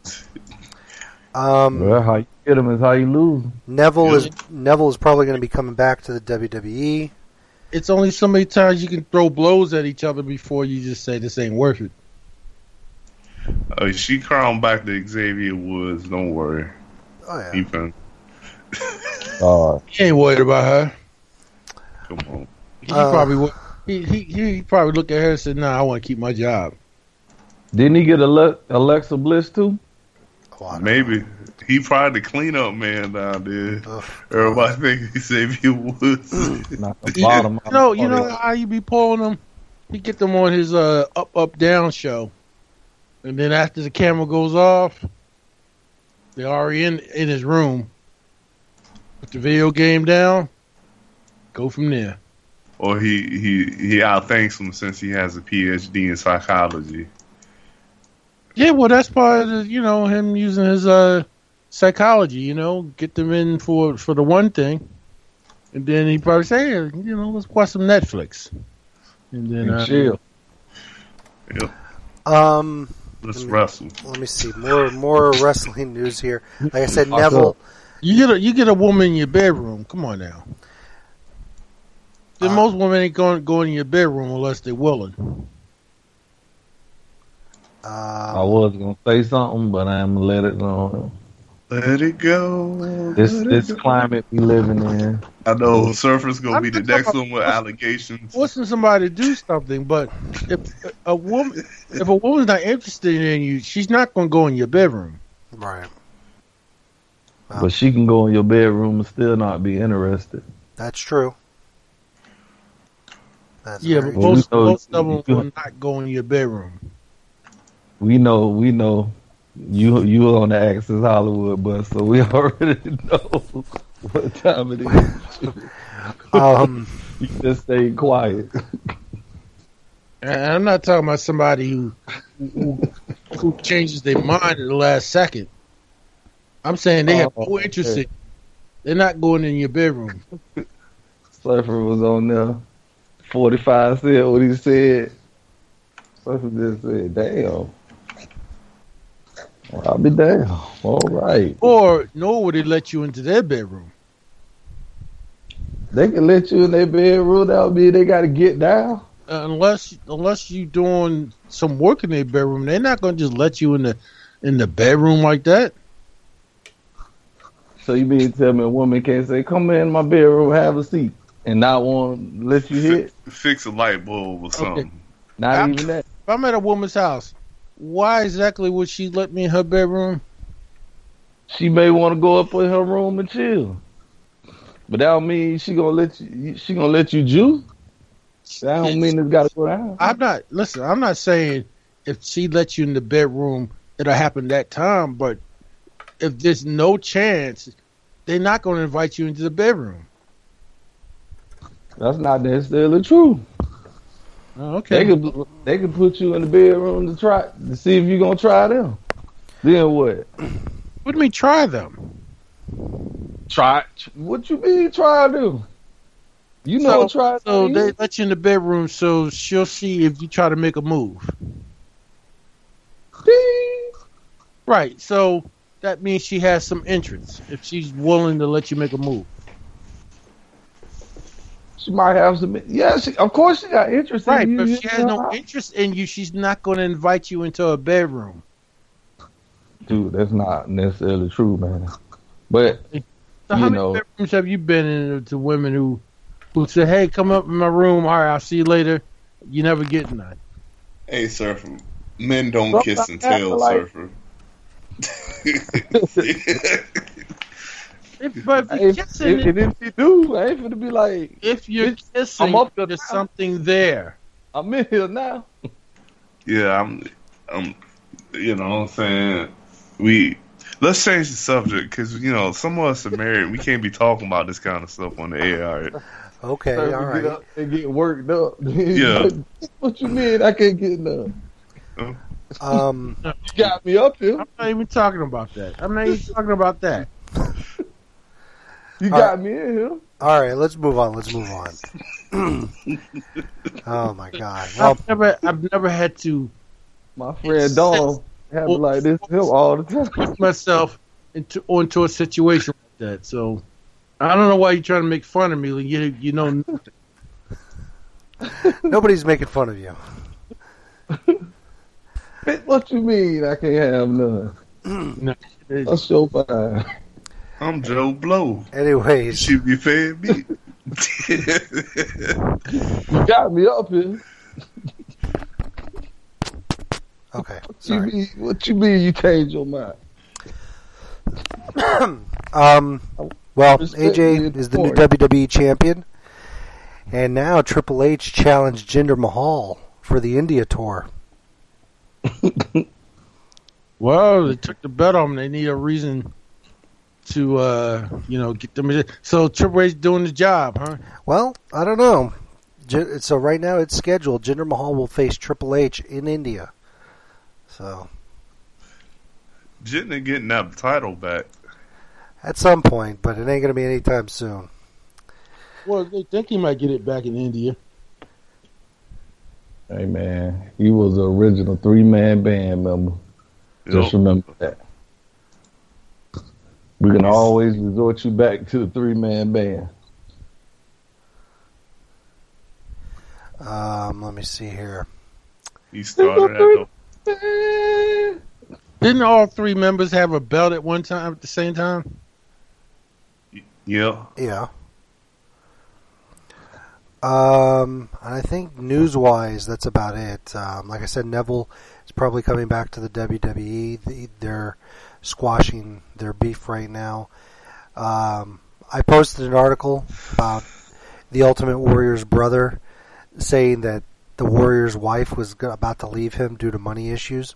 Um, Well, how you get them is how you lose 'em. Neville is Neville is probably going to be coming back to the W W E. It's only so many times you can throw blows at each other before you just say this ain't worth it. uh, she crowned back to Xavier Woods. Don't worry, Oh yeah. he been, Uh, He ain't worried about her. come on. He Uh. probably would. He, he he probably look at her and said, "Nah, I want to keep my job." didn't he get Ale- Alexa Bliss too? Oh, I don't Maybe he probably the cleanup man down there. know. Ugh. Everybody think Xavier Woods. Not the Yeah. bottom. You know, you know how you be pulling them. He get them on his uh, up up down show, and then after the camera goes off, they're already in in his room. Put the video game down. Go from there. Or he he he outthinks him since he has a P H D in psychology. Yeah, well, that's part of the, you know, him using his uh, psychology. You know, get them in for for the one thing, and then he probably say, hey, you know, let's watch some Netflix, and then uh, chill. Yep. Um, Let's Let me- wrestle. let me see more more wrestling news here. Like I said, Fuck Neville. up. You get a you get a woman in your bedroom. Come on now. Then Uh, most women ain't going go in your bedroom unless they're willing. I Um, was gonna say something, but I'm gonna let it alone. Let it go. This let this it go. climate we living in. I know Surfer's gonna I'm be the not next talking one with about- allegations. Forcing somebody to do something, but if a woman, if a woman's not interested in you, she's not going to go in your bedroom. Right. Wow. But she can go in your bedroom and still not be interested. That's true. That's Yeah, very but Well, most, we know- most of them you- will not go in your bedroom. We know, we know. You you on the Access Hollywood bus, so we already know what time it is. um, You just stay quiet. And I'm not talking about somebody who who, who changes their mind at the last second. I'm saying they have Oh, no interest in. They're not going in your bedroom. Surfer was on there. forty-five said what he said. Surfer just said, damn. Well, I'll be damn. All right. Or nor would they let you into their bedroom. They can let you in their bedroom. That would be they got to get down. Uh, unless unless you doing some work in their bedroom, they're not going to just let you in the in the bedroom like that. So you mean to tell me a woman can't say, come in my bedroom, have a seat, and not want to let you hit? Fix a light bulb or something. Not I'm- even that. If I'm at a woman's house, why exactly would she let me in her bedroom? She may want to go up in her room and chill. But that don't mean she gonna let you. She gonna let you juice. That don't mean it's got to go down. I'm not listen. I'm not saying if she lets you in the bedroom, it'll happen that time. But if there's no chance, they're not going to invite you into the bedroom. That's not necessarily true. Oh, okay. They could they could put you in the bedroom to try to see if you're gonna try them. Then what? What do you mean try them? Try what you mean try them? You know So- try So them. they let you in the bedroom, so she'll see if you try to make a move. Ding. Right. So that means she has some interest if she's willing to let you make a move. She might have some. Yeah, she, of course she got interest Right. in you. But you if she has know. no interest in you, she's not going to invite you into a bedroom. Dude, that's not necessarily true, man. But So how You many know- bedrooms have you been in to women who who say, "Hey, come up in my room. All right, I'll see you later." You never get none. Hey, Surfer. Men don't Well, kiss and I- I tell, like- Surfer. If, but if if, you're if, kissing, if, if you do, I ain't finna be like, if you're bitch, kissing, I'm up there there's now. something there. I'm in here now. Yeah, I'm, I'm, you know what I'm saying? We, let's change the subject because, you know, some of us are married. We can't be talking about this kind of stuff on the air. All right? okay, Surfer all get right. up and get worked up. Yeah. What you mean I can't get none? Um, You got me up here. I'm not even talking about that. I'm not even talking about that. You All got me in here. all right, let's move on. Let's move on. Oh my God. Well, I've never, I've never had to My friend Dawn have it like this to him all the time. put myself into into a situation like that. So I don't know why you're trying to make fun of me. Like, you, you know, nobody's making fun of you. Bitch, what you mean I can't have none? no, That's so fine. I'm Joe Blow. Anyways, She be fed me. You got me up here. okay. What you Sorry. mean? What you mean you changed your mind? Um, well, Respect A J the is the new authority. W W E champion, and now Triple H challenged Jinder Mahal for the India tour. well, they took the bet on them. They need a reason to, uh, you know, get them. So Triple H doing the job, huh? Well, I don't know. J- So right now it's scheduled. Jinder Mahal will face Triple H in India. So Jinder getting that title back. at some point, but it ain't going to be anytime soon. Well, they think he might get it back in India. Hey man, he was the original three man band member. Just Yup. remember that. We can always resort you back to the three man band. Um, let me see here. He started at the Didn't all three members have a belt at one time at the same time? Yeah. Yeah. Um, and I think news-wise, that's about it. Um, like I said, Neville is probably coming back to the W W E. The, they're squashing their beef right now. Um, I posted an article about the Ultimate Warrior's brother saying that the Warrior's wife was go- about to leave him due to money issues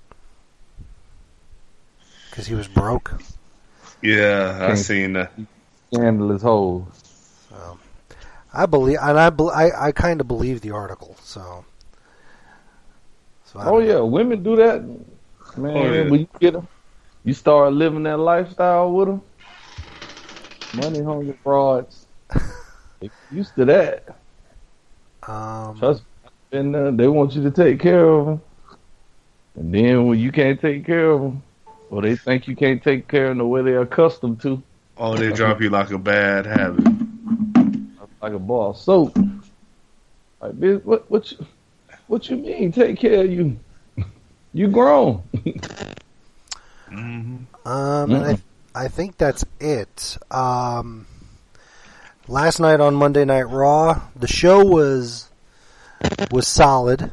because he was broke. Yeah, I seen that. Scandalous hole. So, I believe, and I, be- I, I kind of believe the article. So, so I Oh don't yeah, know. women do that, man. Oh, yeah. When you get them, you start living that lifestyle with them. Money hungry frauds. They used to that. Um, Trust me, and uh, they want you to take care of them, and then when you can't take care of them, or they think you can't take care of them the way they're accustomed to, Oh, they drop you like a bad habit. like a bar of soap. Like, bitch, what, what, you, what you mean? Take care of you. You grown. Mm-hmm. Um, and I, I think that's it. Um, last night on Monday Night Raw, the show was was solid.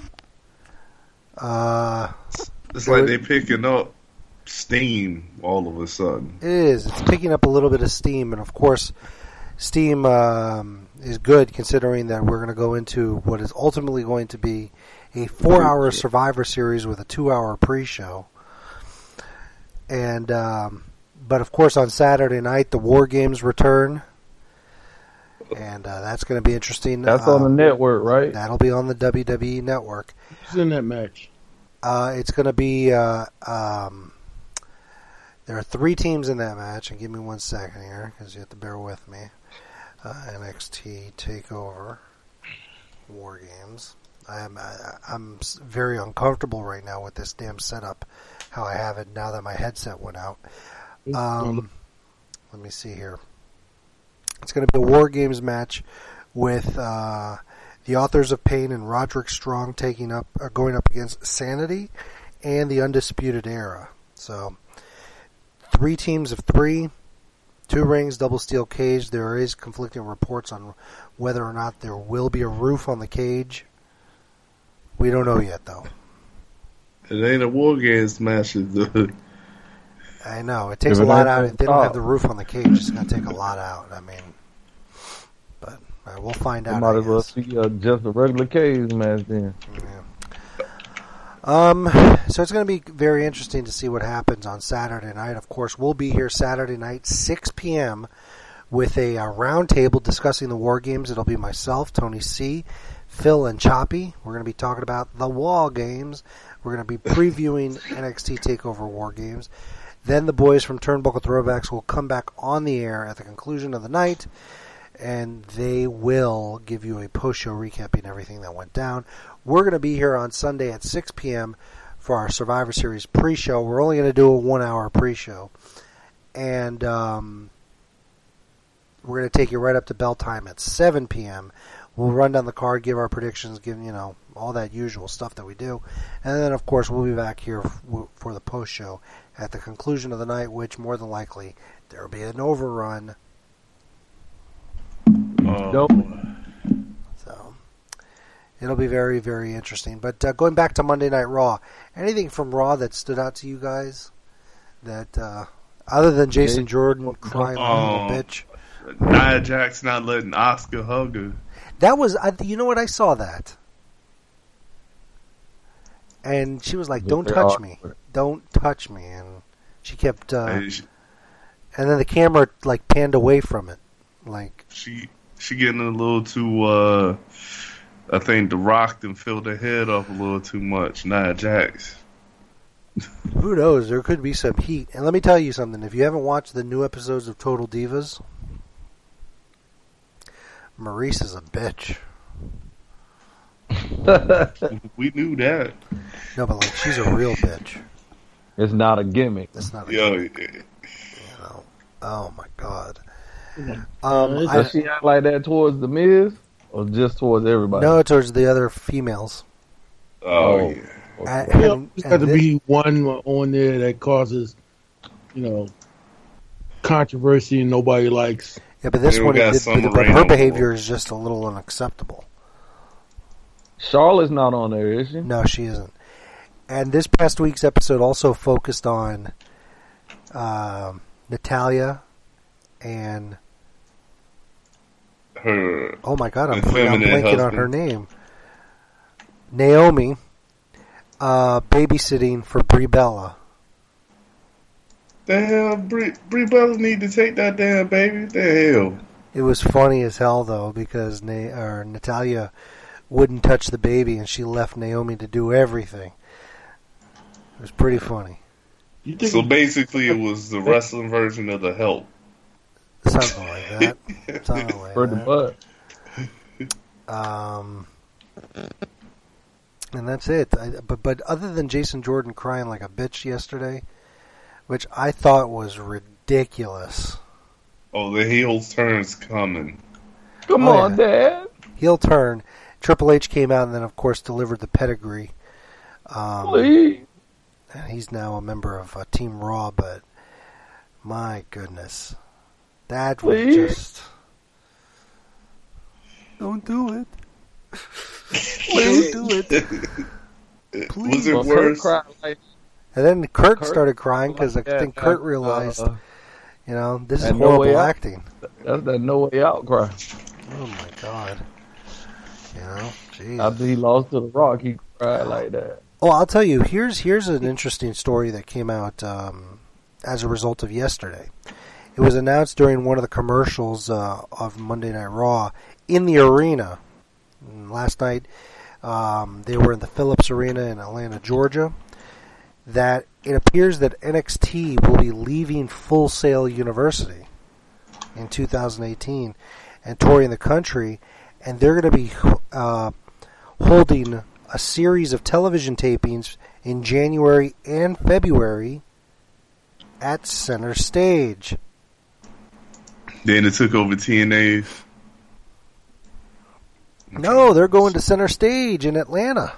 Uh, It's like they picking up steam all of a sudden. it is. It's picking up a little bit of steam, and of course, steam um, is good considering that we're going to go into what is ultimately going to be a four-hour Survivor Series with a two-hour pre-show. And um, but of course, on Saturday night, the War Games return, and uh, that's going to be interesting. That's uh, on the network, right? That'll be on the W W E network. Who's in that match? Uh, it's going to be. Uh, um, there are three teams in that match, and give me one second here because you have to bear with me. Uh, N X T Takeover War Games. I'm I, I'm s- very uncomfortable right now with this damn setup. How I have it now that my headset went out. Um, let me see here. It's going to be a War Games match with uh, the Authors of Pain and Roderick Strong taking up, uh, going up against Sanity and the Undisputed Era. So, three teams of three, two rings, double steel cage. There is conflicting reports on whether or not there will be a roof on the cage. We don't know yet, though. It ain't a War Games match. It's a- I know it takes If a it lot ain't out. on If they don't top. have the roof on the cage, it's going to take a lot out. I mean, but uh, we'll find You out. might I as well guess. see uh, just a regular cage match then. Um, so it's going to be very interesting to see what happens on Saturday night. Of course, we'll be here Saturday night, six p.m., with a uh, round table discussing the War Games. It'll be myself, Tony C., Phil, and Choppy. We're going to be talking about the War Games. We're going to be previewing N X T TakeOver War Games. Then the boys from Turnbuckle Throwbacks will come back on the air at the conclusion of the night, and they will give you a post-show recapping everything that went down. We're going to be here on Sunday at six p.m. for our Survivor Series pre-show. We're only going to do a one-hour pre-show. And um, we're going to take you right up to bell time at seven p.m. We'll run down the card, give our predictions, give, you know, all that usual stuff that we do. And then, of course, we'll be back here f- for the post-show at the conclusion of the night, which more than likely there will be an overrun. oh, Dope. So it'll be very, very interesting. But uh, going back to Monday Night Raw, anything from Raw that stood out to you guys? That uh, other than Jason Jordan crying like a Oh. little bitch, Nia Jax not letting Oscar hug her. that was I, you know what, I saw that, and she was like, But "Don't they're touch me, awkward. don't touch me," and she kept, uh, And she, and then the camera like panned away from it, like. she she getting a little too. Uh, I think The Rock done filled her head up a little too much. Nia Jax. Who knows? There could be some heat. And let me tell you something. If you haven't watched the new episodes of Total Divas, Maurice is a bitch. We knew that. No, but like she's a real bitch. It's not a gimmick. That's not a Yo, you know. Oh my god. Um, I, Does she act like that towards the Miz, or just towards everybody? no, towards the other females. oh Oh. yeah. And, You know, and- there's and got to thi- be one on there that causes, you know, controversy and nobody likes. yeah, but this Yeah, we one, it got did, Summer but, but Rain her on behavior board. is just a little unacceptable. Charlotte's not on there, is she? No, she isn't. And this past week's episode also focused on um, Natalia and Her oh my god, I'm, I'm effeminate blanking on husband. her name. Naomi, uh, babysitting for Brie Bella. The hell, Brie, Brie Bella need to take that damn baby. The hell. It was funny as hell though because Na- or Natalia wouldn't touch the baby and she left Naomi to do everything. It was pretty funny. You think So basically, it was the wrestling version of the Help. Something like that. Something like Pretty that. much. Um, and that's it. I, but but other than Jason Jordan crying like a bitch yesterday, which I thought was ridiculous. Oh, the heel turn's coming. Come Oh, on, Dad. Heel turn. Triple H came out and then, of course, delivered the pedigree. Um, Please. and he's now a member of uh, Team Raw, but my goodness. That was Please. just... Don't do it. Please. Don't do it. Please. Was it Well, Kurt worse? cried like And then Kurt, Kurt- started crying because I that, think Kurt uh, realized, uh, you know, this is and No horrible Way Out. acting. that's that no way out cry. Oh my god. You know, jeez. After he lost to the Rock, he cried like that. Well, I'll tell you. Here's here's an interesting story that came out um, as a result of yesterday. It was announced during one of the commercials uh, of Monday Night Raw in the arena. And last night, um, they were in the Phillips Arena in Atlanta, Georgia. That it appears that N X T will be leaving Full Sail University in two thousand eighteen and touring the country, and they're going to be uh, holding a series of television tapings in January and February at Center Stage. Then it took over T N A. No, they're going to Center Stage in Atlanta.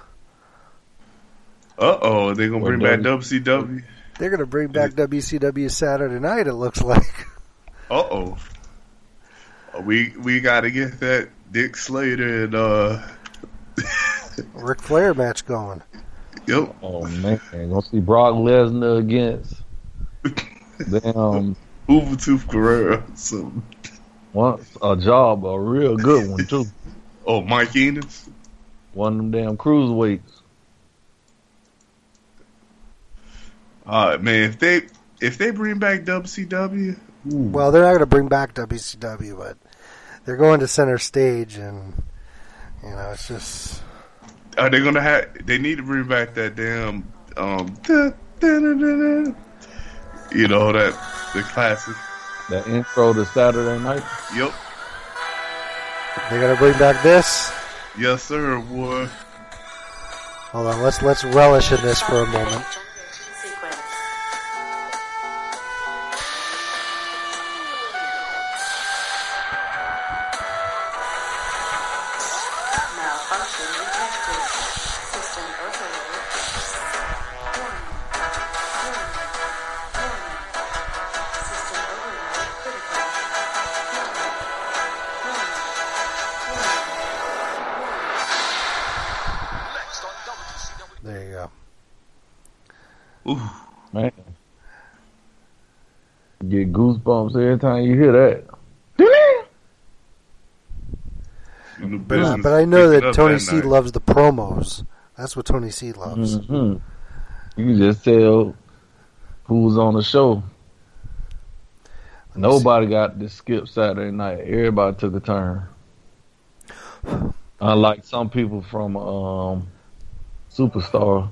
Uh oh, they're gonna Or bring back W- W C W. They're going to bring back W C W Saturday Night, it looks like. Uh oh. We we gotta get that Dick Slater and uh. Ric Flair match going. Yep. Oh man, gonna see Brock Lesnar against damn Hoover Tooth Guerrero. So, one a job, a real good one too. oh, Mike Enos. One of them damn cruiserweights. All right, man. If they if they bring back W C W, ooh, Well, they're not going to bring back W C W, but they're going to Center Stage, and, you know, it's just... are they gonna have? They need to bring back that damn um. Da, da, da, da, da. You know that the classic. That intro to Saturday Night. Yep. They're going to bring back this. Yes, sir, boy. Hold on, let's let's relish in this for a moment. Malfunction detected. System overload. Warning. Warning. Warning. System overload critical. Warning. Warning. Warning. There you go. Ooh. Man. You get goosebumps every time you hear that. In the But, uh, business, but I know picked that up Tony that C night. loves the promos. That's what Tony C loves. hmm You can just tell who's on the show. Nobody got to skip Saturday night. Everybody took a turn. Unlike some people from um, Superstar.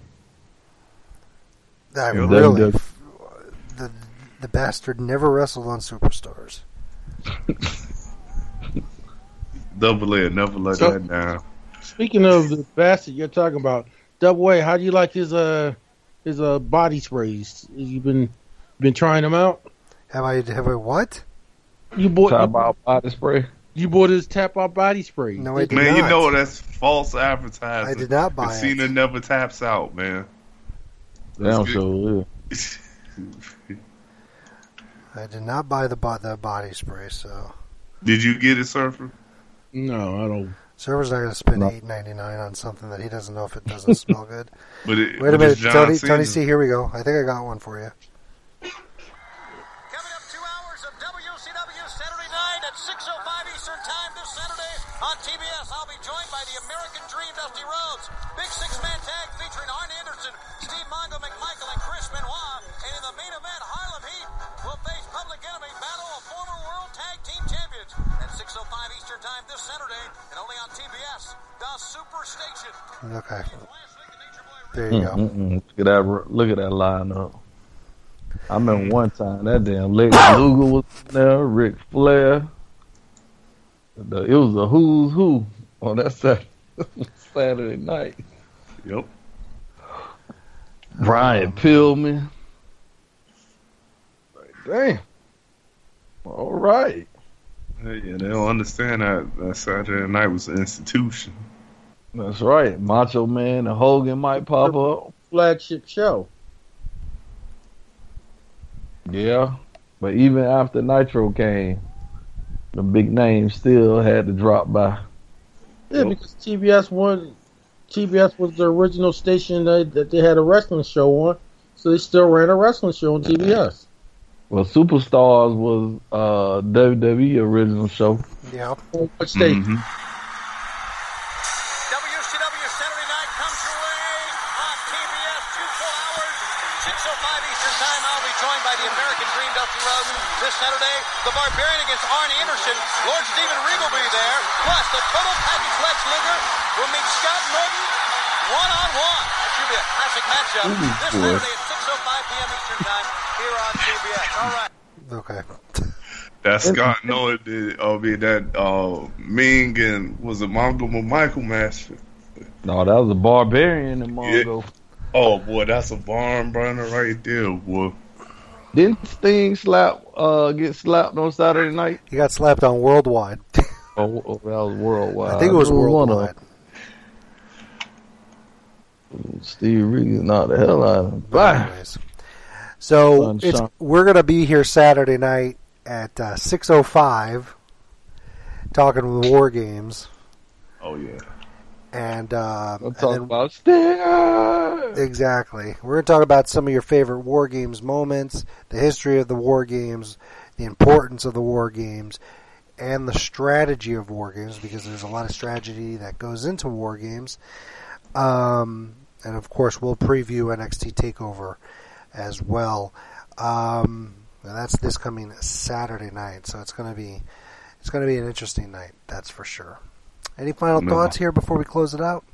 I Yeah, really, they- the the bastard never wrestled on Superstars. Double A, never let So- that down. Speaking of the bastard you're talking about, Double A, how do you like his uh his uh body sprays? You been been trying them out? Have I have I what? You bought Talk you, about body spray. You bought his tap out body spray. No, I did Man, not. you know that's false advertising. I did not buy it. Cena never taps out, man. Damn good. sure. I did not buy the bo- the body spray, so Did you get it, Surfer? No, I don't. Server's not going to spend No. eight ninety nine on something that he doesn't know if it doesn't smell good. But it, Wait a but minute, it's John Tony. Cena. Tony C, here we go. I think I got one for you. Coming up two hours of W C W Saturday night at six oh five Eastern Time this Saturday on T B S. I'll be joined by the American Dream, Dusty Rhodes. Big six-man tag featuring Arn Anderson, Steve Mongo, McMichael, and Chris Benoit. And in the main event, Harlem Heat will face Public Enemy, battle of former World Tag Team Champions at six oh five Eastern Time this Saturday and only on T B S, the Superstation. Okay. There you go. Mm-mm-mm. Look at that! Look at that lineup. I remember one time that damn Lex Luger was there, Ric Flair. The, it was a who's who on that Saturday, Saturday night. Yep. Brian Pillman. Like, damn. All right. Yeah, they don't understand that, that Saturday night was an institution. That's right. Macho Man and Hogan might pop up. Flagship show. Yeah. But even after Nitro came, the big names still had to drop by. Yeah, because T B S one, T B S was the original station that, that they had a wrestling show on, so they still ran a wrestling show on T B S. Well, Superstars was uh W W E original show. Yeah. On what station? Mhm. W C W Saturday night comes your way on T B S, two full hours, six oh five Eastern Time. I'll be joined by the American Dream, Dusty Rhodes. This Saturday, the Barbarian against Arn Anderson. Lord Steven Regal will be there. Plus, the Total Package Lex Luger will meet Scott Norton one-on-one. That should be a classic matchup Ooh, this boy. Saturday at six oh five p.m. Eastern Time here on T B S. All right. Okay. That Scott Norton did, oh, be that uh, Ming and was it Mongo Michael match? No, that was a Barbarian and Mongo. Oh boy, that's a barn burner right there, boy. Didn't Sting slap uh get slapped on Saturday night? He got slapped on Worldwide. Oh, oh, that was worldwide. I think it was knew one of Worldwide. them. Steve Regal knocked the hell out of him. But Bye. anyways. So Sunshine. it's, we're going to be here Saturday night at uh, six oh five talking with War Games. Oh yeah. And, uh, I'm and talking then- about Stinger. exactly. We're going to talk about some of your favorite War Games moments, the history of the War Games, the importance of the War Games, and the strategy of War Games, because there's a lot of strategy that goes into War Games. Um, and of course, we'll preview N X T TakeOver as well. Um, and that's this coming Saturday night, so it's going to be it's going to be an interesting night, that's for sure. Any final No. thoughts here before we close it out?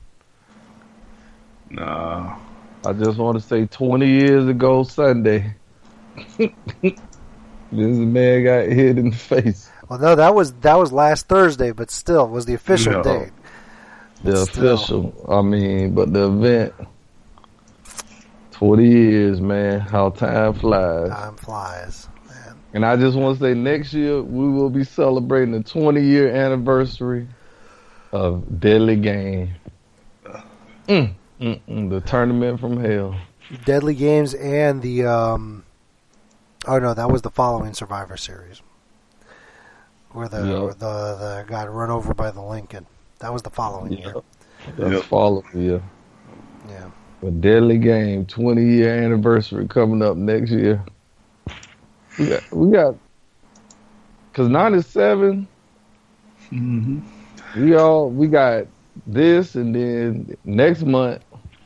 Nah. I just want to say twenty years ago Sunday, this man got hit in the face. Well, no, that was that was last Thursday, but still, it was the official No. date. The Still. official, I mean, but the event, twenty years, man, how time flies. Time flies, man. And I just want to say next year we will be celebrating the twenty year anniversary of Deadly Game. Mm, mm, mm, the tournament from hell. Deadly Games and the um, oh no, that was the following Survivor Series, where the Yep. where the the got run over by the Lincoln. That was the following year. Yep. That's Yep. follow yeah. Yeah. But Deadly Game, twenty year anniversary coming up next year. We got, we got, cause ninety-seven, Mm-hmm. we all, we got this, and then next month,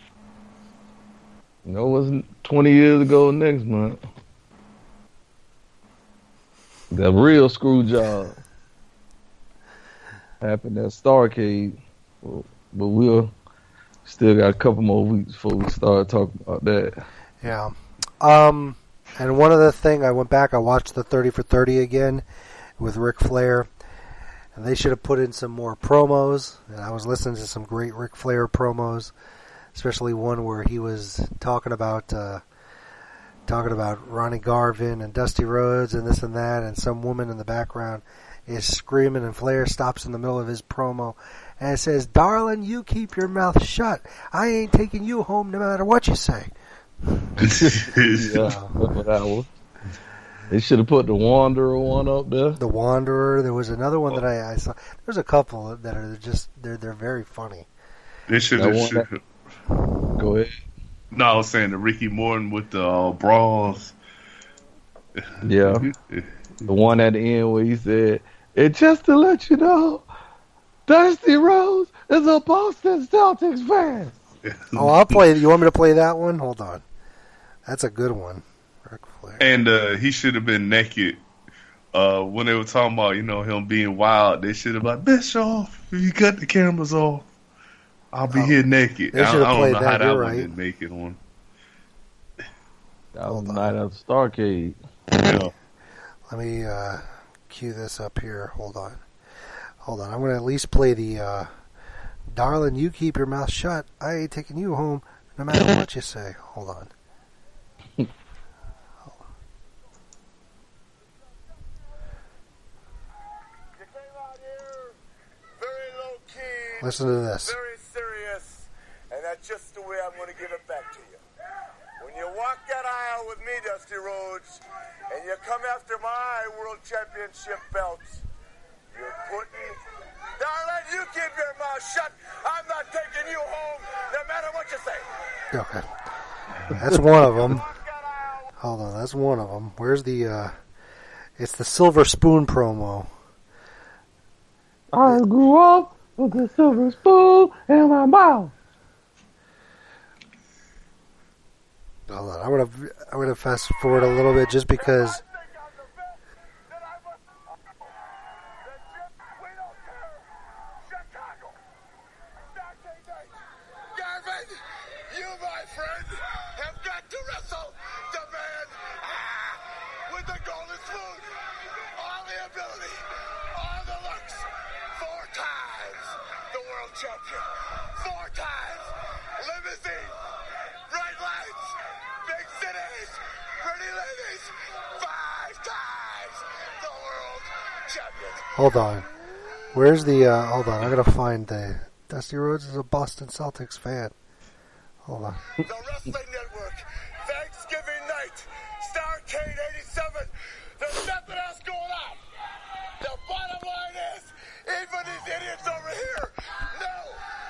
you know, it was twenty years ago next month. The real screw job happened at Starrcade, but we'll still got a couple more weeks before we start talking about that. Yeah. Um, and one other thing, I went back, I watched the thirty for thirty again with Ric Flair. And they should have put in some more promos. And I was listening to some great Ric Flair promos, especially one where he was talking about uh, talking about Ronnie Garvin and Dusty Rhodes and this and that, and some woman in the background is screaming, and Flair stops in the middle of his promo and it says, "Darling, you keep your mouth shut. I ain't taking you home no matter what you say." Yeah, that one. They should have put the Wanderer one up there. The Wanderer. There was another one that I, I saw. There's a couple that are just they're they're very funny. They should have. Go ahead. No, I was saying the Ricky Morton with the uh, brawls. Yeah, the one at the end where he said, "And just to let you know, Dusty Rhodes is a Boston Celtics fan." Oh, I'll play. You want me to play that one? Hold on. That's a good one. Ric Flair. And uh, he should have been naked. Uh, when they were talking about, you know, him being wild, they should have been like, "Bischoff, if you cut the cameras off, I'll be oh, here naked." They I, should have I don't played know that. how that You're one right. didn't make it on. That was Night at the Starcade. Yeah. Let me uh, cue this up here. Hold on. Hold on. I'm going to at least play the, uh, "Darling, you keep your mouth shut. I ain't taking you home no matter what you say." Hold on. Listen to this. Very serious, and that's just the way I'm going to give it back to you. When you walk that aisle with me, Dusty Rhodes, and you come after my World Championship belts, you're putting... Darling, you keep your mouth shut. I'm not taking you home, no matter what you say. Okay. That's one of them. Hold on, that's one of them. Where's the, uh... It's the Silver Spoon promo. I grew up with a silver spoon in my mouth. Hold on, I'm gonna I'm gonna fast forward a little bit just because. Garvin, you, my friend, have got to wrestle the man ah, with the golden spoon, all the ability, all the looks, four times the world champion, four times limousine, bright lights, big cities, pretty ladies, five times the world champion. Hold on, where's the? Uh, hold on, I gotta find the. Dusty Rhodes is a Boston Celtics fan. Hold on. The Wrestling Network, Thanksgiving night, Starcade eighty-seven. There's nothing else going on. The bottom line is, even these idiots over here, no.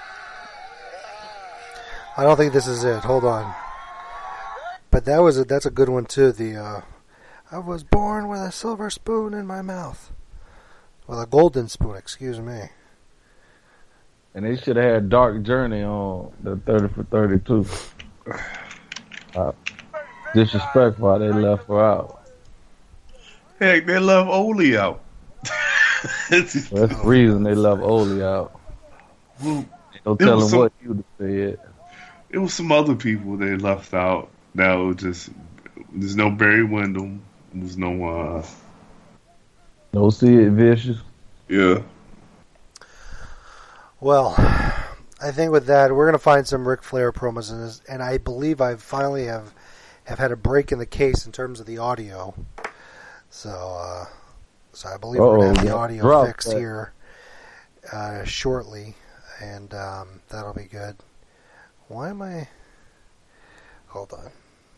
I don't think this is it. Hold on. But that was a, that's a good one too. The uh, I was born with a silver spoon in my mouth. Well, a golden spoon, excuse me. And they should have had Dark Journey on the thirty for thirty-two. Uh, disrespectful how they left her out. Heck, they left Ole out. That's the reason they left Ole out. Well, Don't there tell was him some- what you said. It was some other people they left out. That was just there's no Barry Windham. There's no uh No Sid Vicious. yeah. Well, I think with that, we're going to find some Ric Flair promos in this, and I believe I finally have have had a break in the case in terms of the audio. So, uh, so I believe we're going to have the Uh-oh, audio drop fixed that. here uh, shortly, and um, that'll be good. Why am I? Hold on.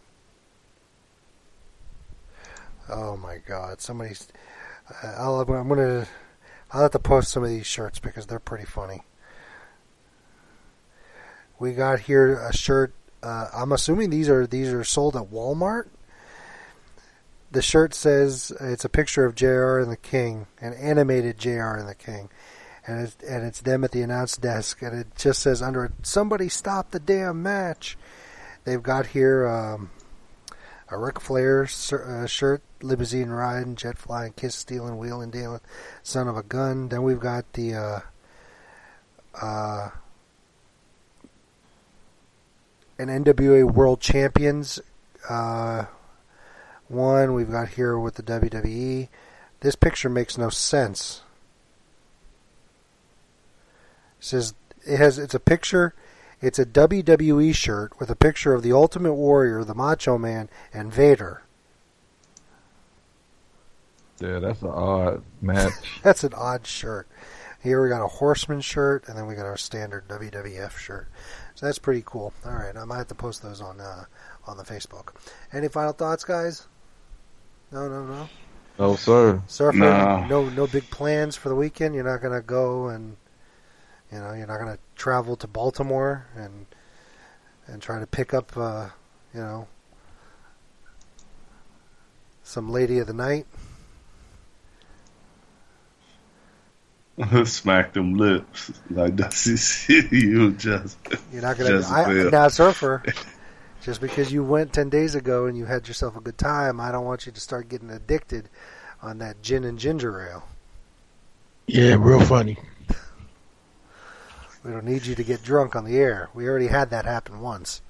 Oh my God! Somebody's. Uh, I'll, I'm gonna. I'll have to post some of these shirts because they're pretty funny. We got here a shirt. Uh, I'm assuming these are these are sold at Walmart. The shirt says it's a picture of J R and the King, an animated J R and the King, and it's, and it's them at the announce desk, and it just says under it, "Somebody stop the damn match." They've got here um, a Ric Flair uh, shirt, limousine riding, jet flying, kiss stealing, wheeling dealing, son of a gun. Then we've got the uh, uh, an N W A World Champions uh, one. We've got here with the W W E. This picture makes no sense. It says it has. It's a picture. It's a W W E shirt with a picture of the Ultimate Warrior, the Macho Man, and Vader. Yeah, that's an odd match. That's an odd shirt. Here we got a Horseman shirt, and then we got our standard W W F shirt. So that's pretty cool. All right, I might have to post those on uh, on the Facebook. Any final thoughts, guys? No, no, no. No, sir. Surfer, No. no, no big plans for the weekend. You're not gonna go and, you know, you're not gonna travel to Baltimore and and try to pick up, uh, you know, some lady of the night. Smack them lips like that's you just. You're not gonna. I, now, Surfer, just because you went ten days ago and you had yourself a good time, I don't want you to start getting addicted on that gin and ginger ale. Yeah, real funny. We don't need you to get drunk on the air. We already had that happen once.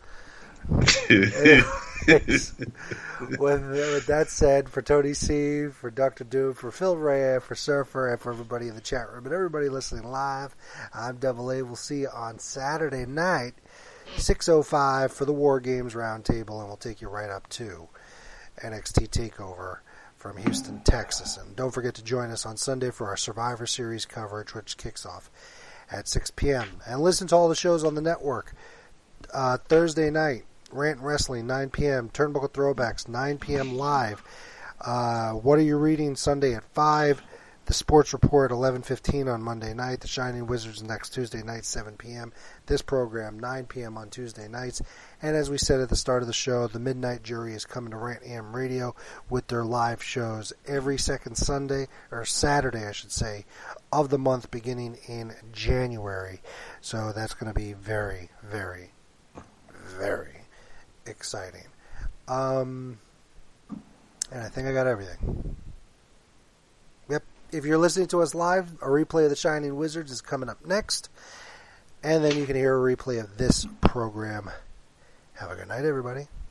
with, with that said, for Tony C, for Doctor Doom, for Phil Rea, for Surfer, and for everybody in the chat room, and everybody listening live, I'm Double A. We'll see you on Saturday night, six oh five for the War Games Roundtable, and we'll take you right up to N X T TakeOver from Houston, Texas. And don't forget to join us on Sunday for our Survivor Series coverage, which kicks off at six p.m. And listen to all the shows on the network. Uh, Thursday night, Rant Wrestling, nine p.m. Turnbuckle Throwbacks, nine p.m. live. Uh, what are you reading Sunday at five? The Sports Report, eleven fifteen on Monday night. The Shining Wizards next Tuesday night, seven p.m. This program, nine p.m. on Tuesday nights. And as we said at the start of the show, the Midnight Jury is coming to Rant A M Radio with their live shows every second Sunday, or Saturday, I should say, of the month beginning in January. So that's going to be very, very, very exciting. Um, and I think I got everything. Yep. If you're listening to us live, a replay of the Shining Wizards is coming up next. And then you can hear a replay of this program. Have a good night, everybody.